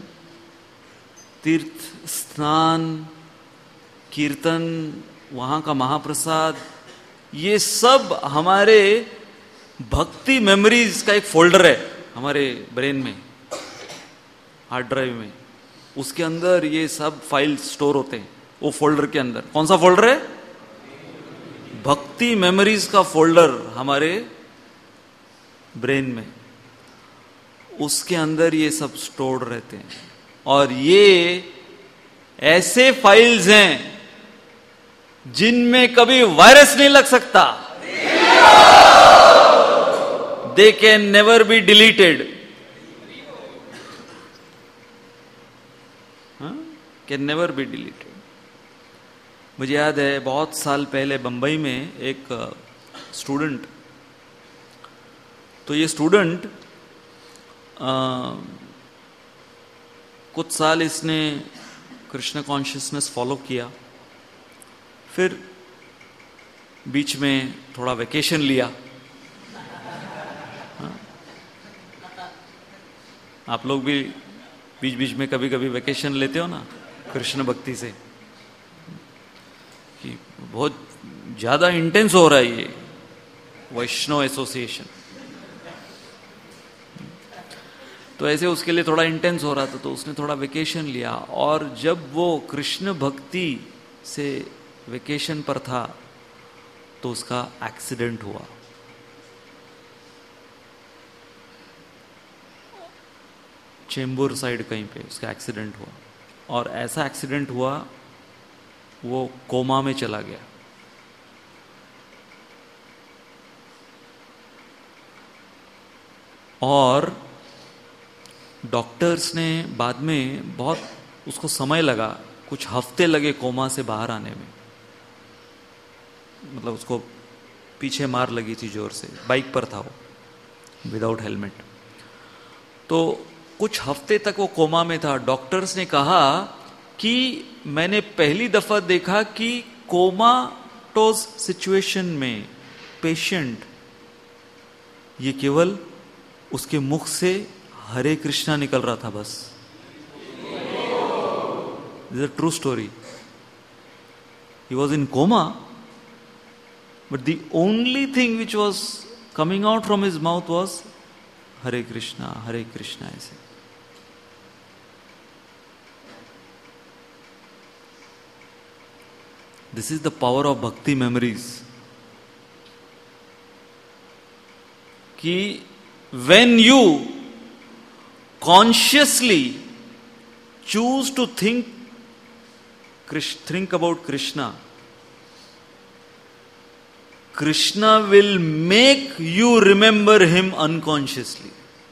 तीर्थ स्नान, कीर्तन, वहां का महाप्रसाद, ये सब हमारे भक्ति मेमोरीज का एक फोल्डर है हमारे ब्रेन में, हार्ड ड्राइव में। उसके अंदर ये सब फाइल्स स्टोर होते हैं वो फोल्डर के अंदर। कौन सा फोल्डर है? भक्ति मेमोरीज का फोल्डर हमारे ब्रेन में, उसके अंदर ये सब स्टोर्ड रहते हैं। और ये ऐसे फाइल्स हैं जिनमें कभी वायरस नहीं लग सकता। They can never be deleted, can never be deleted. मुझे याद है बहुत साल पहले बंबई में एक स्टूडेंट, तो ये स्टूडेंट कुछ साल इसने कृष्ण कॉन्शियसनेस फॉलो किया, फिर बीच में थोड़ा वेकेशन लिया। हाँ? आप लोग भी बीच बीच में कभी कभी वेकेशन लेते हो ना कृष्ण भक्ति से, कि बहुत ज्यादा इंटेंस हो रहा है ये वैष्णव एसोसिएशन, तो ऐसे उसके लिए थोड़ा इंटेंस हो रहा था, तो उसने थोड़ा वेकेशन लिया। और जब वो कृष्ण भक्ति से वेकेशन पर था तो उसका एक्सीडेंट हुआ। चेंबूर साइड कहीं पे उसका एक्सीडेंट हुआ, और ऐसा एक्सीडेंट हुआ वो कोमा में चला गया। और डॉक्टर्स ने बाद में, बहुत उसको समय लगा, कुछ हफ्ते लगे कोमा से बाहर आने में। मतलब उसको पीछे मार लगी थी जोर से, बाइक पर था वो विदाउट हेलमेट, तो कुछ हफ्ते तक वो कोमा में था। डॉक्टर्स ने कहा कि मैंने पहली दफा देखा कि कोमाटोज सिचुएशन में पेशेंट, ये केवल उसके मुख से हरे कृष्णा निकल रहा था बस। This is a true story. He was in coma, but the only thing which was coming out from his mouth was Hare Krishna, Hare Krishna. ऐसे this is the power of bhakti memories, कि when you consciously choose to think think about Krishna, Krishna will make you remember him unconsciously.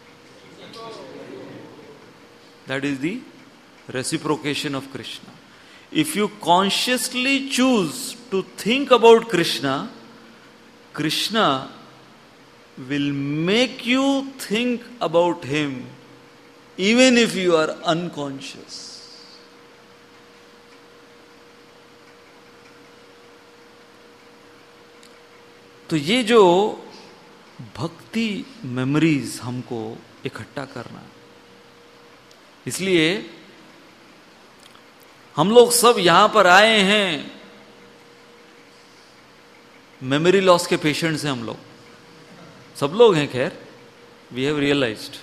That is the reciprocation of Krishna. If you consciously choose to think about Krishna, Krishna will make you think about him even if you are unconscious. तो ये जो भक्ति memories हमको इकट्ठा करना, इसलिए हम लोग सब यहां पर आए हैं, मेमोरी लॉस के पेशेंट्स हैं हम लोग, सब लोग हैं। खैर, we have realized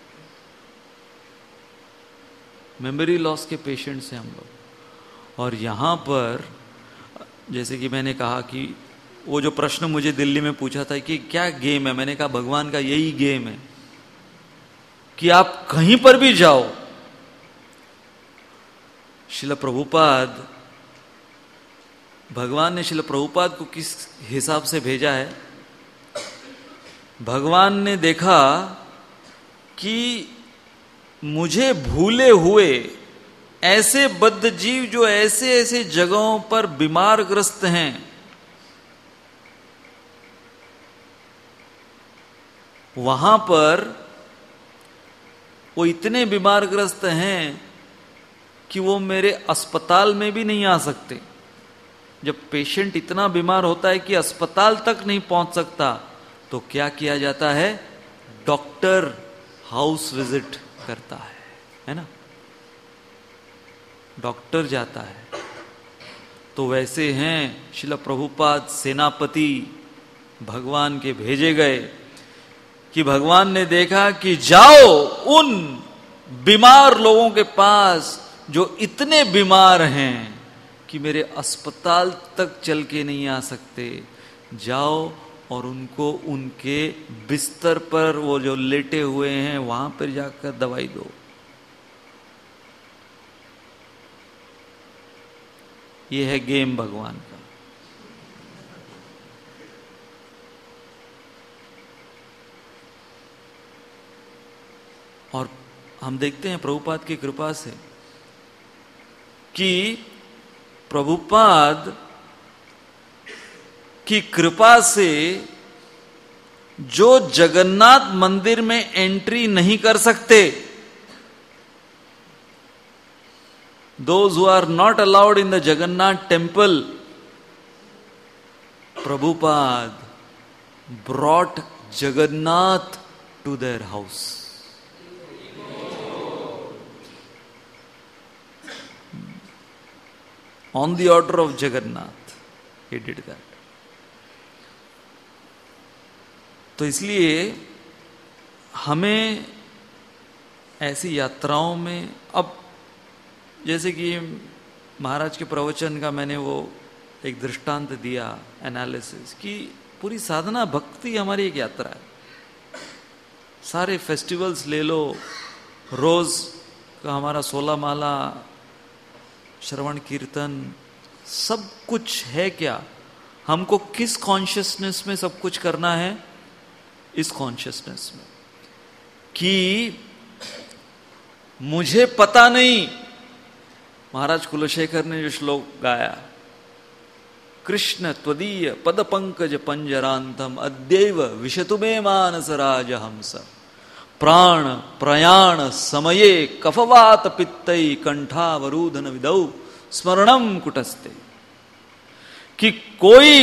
memory loss के पेशेंट्स हैं हम लोग। और यहां पर जैसे कि मैंने कहा कि वो जो प्रश्न मुझे दिल्ली में पूछा था कि क्या गेम है, मैंने कहा भगवान का यही गेम है कि आप कहीं पर भी जाओ। श्रील प्रभुपाद भगवान ने श्रील प्रभुपाद को किस हिसाब से भेजा है? भगवान ने देखा कि मुझे भूले हुए ऐसे बद्ध जीव जो ऐसे ऐसे जगहों पर बीमार ग्रस्त हैं, वहां पर वो इतने बीमार ग्रस्त हैं कि वो मेरे अस्पताल में भी नहीं आ सकते। जब पेशेंट इतना बीमार होता है कि अस्पताल तक नहीं पहुंच सकता, तो क्या किया जाता है? डॉक्टर हाउस विजिट करता है, है ना? डॉक्टर जाता है। तो वैसे हैं श्रील प्रभुपाद सेनापति भगवान के भेजे गए कि भगवान ने देखा कि जाओ उन बीमार लोगों के पास जो इतने बीमार हैं कि मेरे अस्पताल तक चल के नहीं आ सकते, जाओ और उनको उनके बिस्तर पर, वो जो लेटे हुए हैं वहां पर जाकर दवाई दो। ये है गेम भगवान का। और हम देखते हैं प्रभुपाद की कृपा से कि प्रभुपाद की कृपा से जो जगन्नाथ मंदिर में एंट्री नहीं कर सकते, those who are not allowed in the Jagannath temple, Prabhupada brought Jagannath to their house. On the order of Jagannath, he did that. तो इसलिए हमें ऐसी यात्राओं में, अब जैसे कि महाराज के प्रवचन का मैंने वो एक दृष्टांत दिया, एनालिसिस, कि पूरी साधना भक्ति हमारी एक यात्रा है। सारे फेस्टिवल्स ले लो, रोज का हमारा सोलह माला, श्रवण कीर्तन, सब कुछ है। क्या हमको किस कॉन्शियसनेस में सब कुछ करना है? इस कॉन्शियसनेस में कि मुझे पता नहीं। महाराज कुलशेखर ने जो श्लोक गाया, कृष्ण त्वदीय पद पंकज पंजरांतम अद्यैव विशतु मे मानस राज हंस प्राण प्रयाण समये कफवात पित्तई कंठावरूधन विदौ स्मरणम कुटस्ते, कि कोई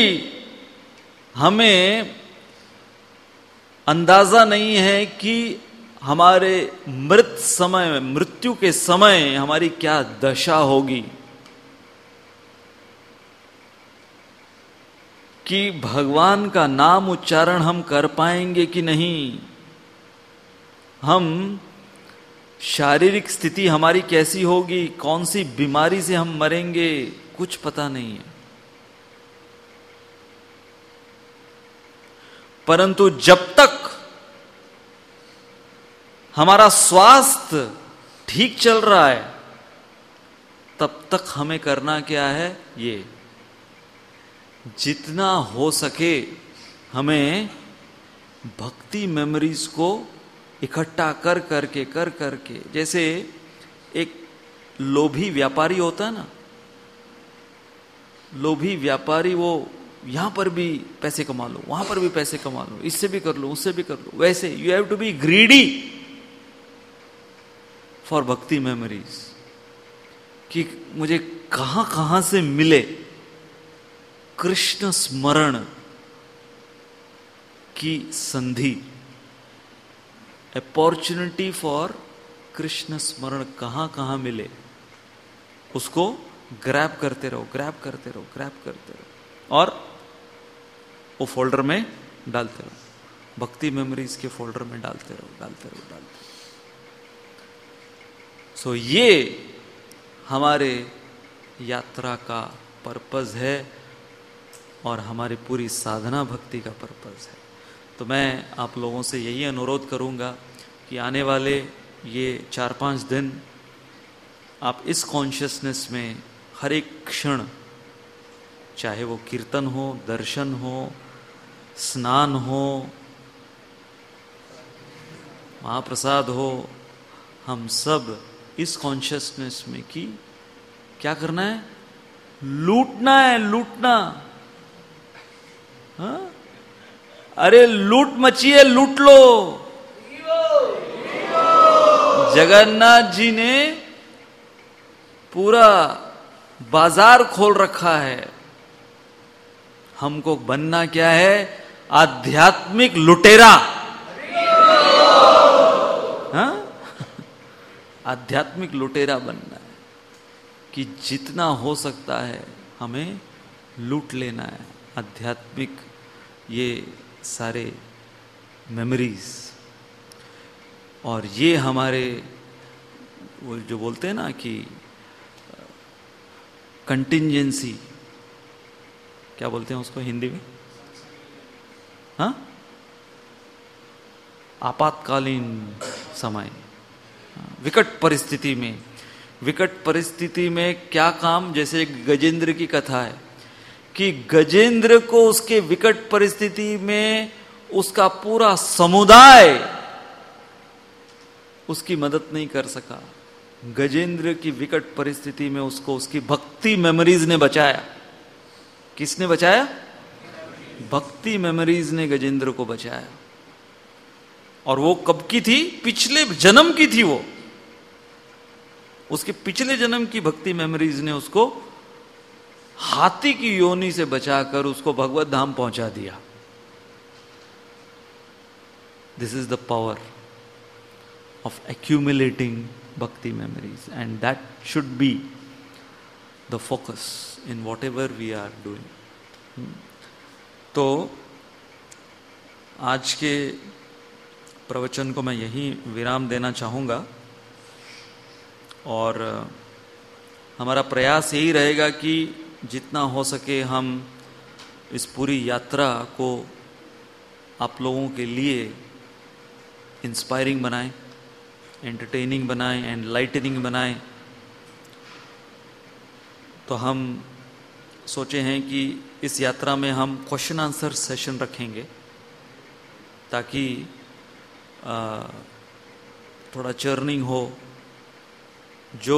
हमें अंदाजा नहीं है कि हमारे मृत समय, मृत्यु के समय हमारी क्या दशा होगी, कि भगवान का नाम उच्चारण हम कर पाएंगे कि नहीं, हम शारीरिक स्थिति हमारी कैसी होगी, कौन सी बीमारी से हम मरेंगे, कुछ पता नहीं है। परंतु जब तक हमारा स्वास्थ्य ठीक चल रहा है, तब तक हमें करना क्या है? ये जितना हो सके हमें भक्ति मेमोरीज को इकट्ठा कर करके कर करके, जैसे एक लोभी व्यापारी होता है ना, लोभी व्यापारी वो यहां पर भी पैसे कमा लो, वहां पर भी पैसे कमा लो, इससे भी कर लो, उससे भी कर लो, वैसे you have to be greedy for bhakti memories, कि मुझे कहां कहां से मिले कृष्ण स्मरण की संधि, अपॉर्चुनिटी फॉर कृष्ण स्मरण कहां कहां मिले, उसको ग्रैब करते रहो, ग्रैब करते रहो, ग्रैब करते रहो, और वो फोल्डर में डालते रहो, भक्ति मेमोरीज के फोल्डर में डालते रहो, डालते रहो, डालते रहो। सो so, ये हमारे यात्रा का पर्पस है और हमारी पूरी साधना भक्ति का पर्पस है। तो मैं आप लोगों से यही अनुरोध करूंगा कि आने वाले ये चार पांच दिन आप इस कॉन्शियसनेस में हर एक क्षण चाहे वो कीर्तन हो, दर्शन हो, स्नान हो, महाप्रसाद हो, हम सब इस कॉन्शियसनेस में कि क्या करना है, लूटना है, लूटना। हाँ? अरे लूट मची है, लूट लो। जगन्नाथ जी ने पूरा बाजार खोल रखा है। हमको बनना क्या है, आध्यात्मिक लुटेरा। हाँ? आध्यात्मिक लुटेरा बनना है कि जितना हो सकता है हमें लूट लेना है आध्यात्मिक ये सारे मेमोरीज। और ये हमारे वो जो बोलते हैं ना कि कंटिंजेंसी, क्या बोलते हैं उसको हिंदी में, हाँ, आपातकालीन समय, विकट परिस्थिति में, विकट परिस्थिति में क्या काम, जैसे गजेंद्र की कथा है कि गजेंद्र को उसके विकट परिस्थिति में उसका पूरा समुदाय उसकी मदद नहीं कर सका। गजेंद्र की विकट परिस्थिति में उसको उसकी भक्ति मेमोरीज ने बचाया। किसने बचाया? भक्ति मेमोरीज ने गजेंद्र को बचाया। और वो कब की थी? पिछले जन्म की थी। वो उसके पिछले जन्म की भक्ति मेमोरीज ने उसको हाथी की योनि से बचाकर उसको भगवत धाम पहुंचा दिया। This is the power of accumulating bhakti memories, and that should be the focus in whatever we are doing. तो आज के प्रवचन को मैं यही विराम देना चाहूँगा और हमारा प्रयास यही रहेगा कि जितना हो सके हम इस पूरी यात्रा को आप लोगों के लिए इंस्पायरिंग बनाएं, एंटरटेनिंग बनाएं, एनलाइटनिंग बनाएं। तो हम सोचे हैं कि इस यात्रा में हम क्वेश्चन आंसर सेशन रखेंगे ताकि आ, थोड़ा चर्निंग हो। जो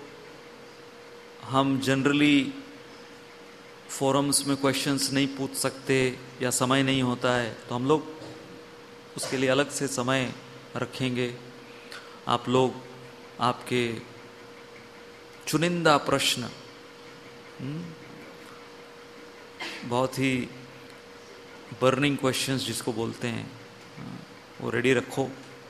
हम जनरली फोरम्स में क्वेश्चंस नहीं पूछ सकते या समय नहीं होता है, तो हम लोग उसके लिए अलग से समय रखेंगे। आप लोग आपके चुनिंदा प्रश्न, बहुत ही बर्निंग क्वेश्चंस जिसको बोलते हैं, वो रेडी रखो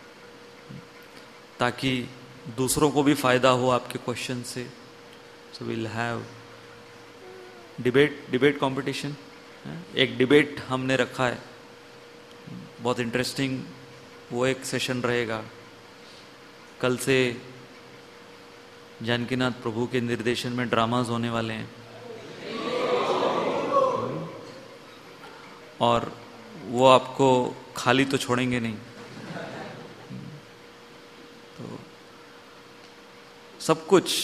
ताकि दूसरों को भी फायदा हो आपके क्वेश्चन से। So will have debate debate competition. एक डिबेट हमने रखा है, बहुत इंटरेस्टिंग, वो एक सेशन रहेगा। कल से जानकीनाथ प्रभु के निर्देशन में ड्रामाज होने वाले हैं और वो आपको खाली तो छोड़ेंगे नहीं। तो सब कुछ,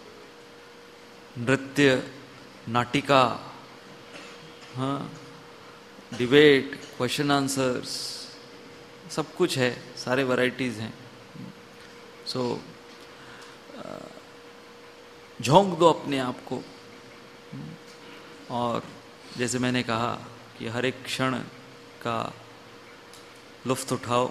नृत्य, नाटिका, हाँ, डिबेट, क्वेश्चन आंसर्स, सब कुछ है, सारे वैरायटीज हैं। सो झोंक दो अपने आप को और जैसे मैंने कहा कि हर एक क्षण का लुफ्त उठाओ।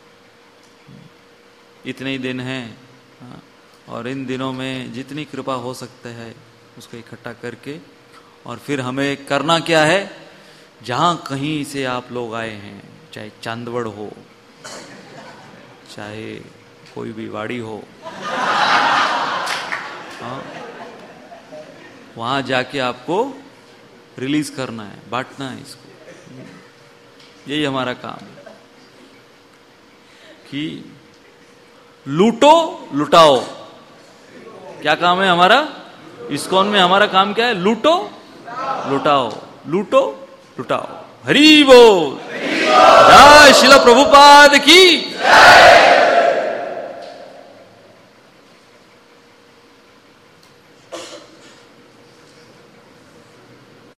इतने ही दिन हैं और इन दिनों में जितनी कृपा हो सकता है उसको इकट्ठा करके, और फिर हमें करना क्या है, जहाँ कहीं से आप लोग आए हैं, चाहे चांदवड़ हो, चाहे कोई भी वाड़ी हो, हाँ, वहाँ जाके आपको रिलीज करना है, बांटना है इसको। यही हमारा काम है कि लूटो लुटाओ। क्या काम है हमारा इस्कॉन में? हमारा काम क्या है? लूटो लुटाओ, लूटो लुटाओ। हरि बोल। जय श्रील प्रभुपाद की।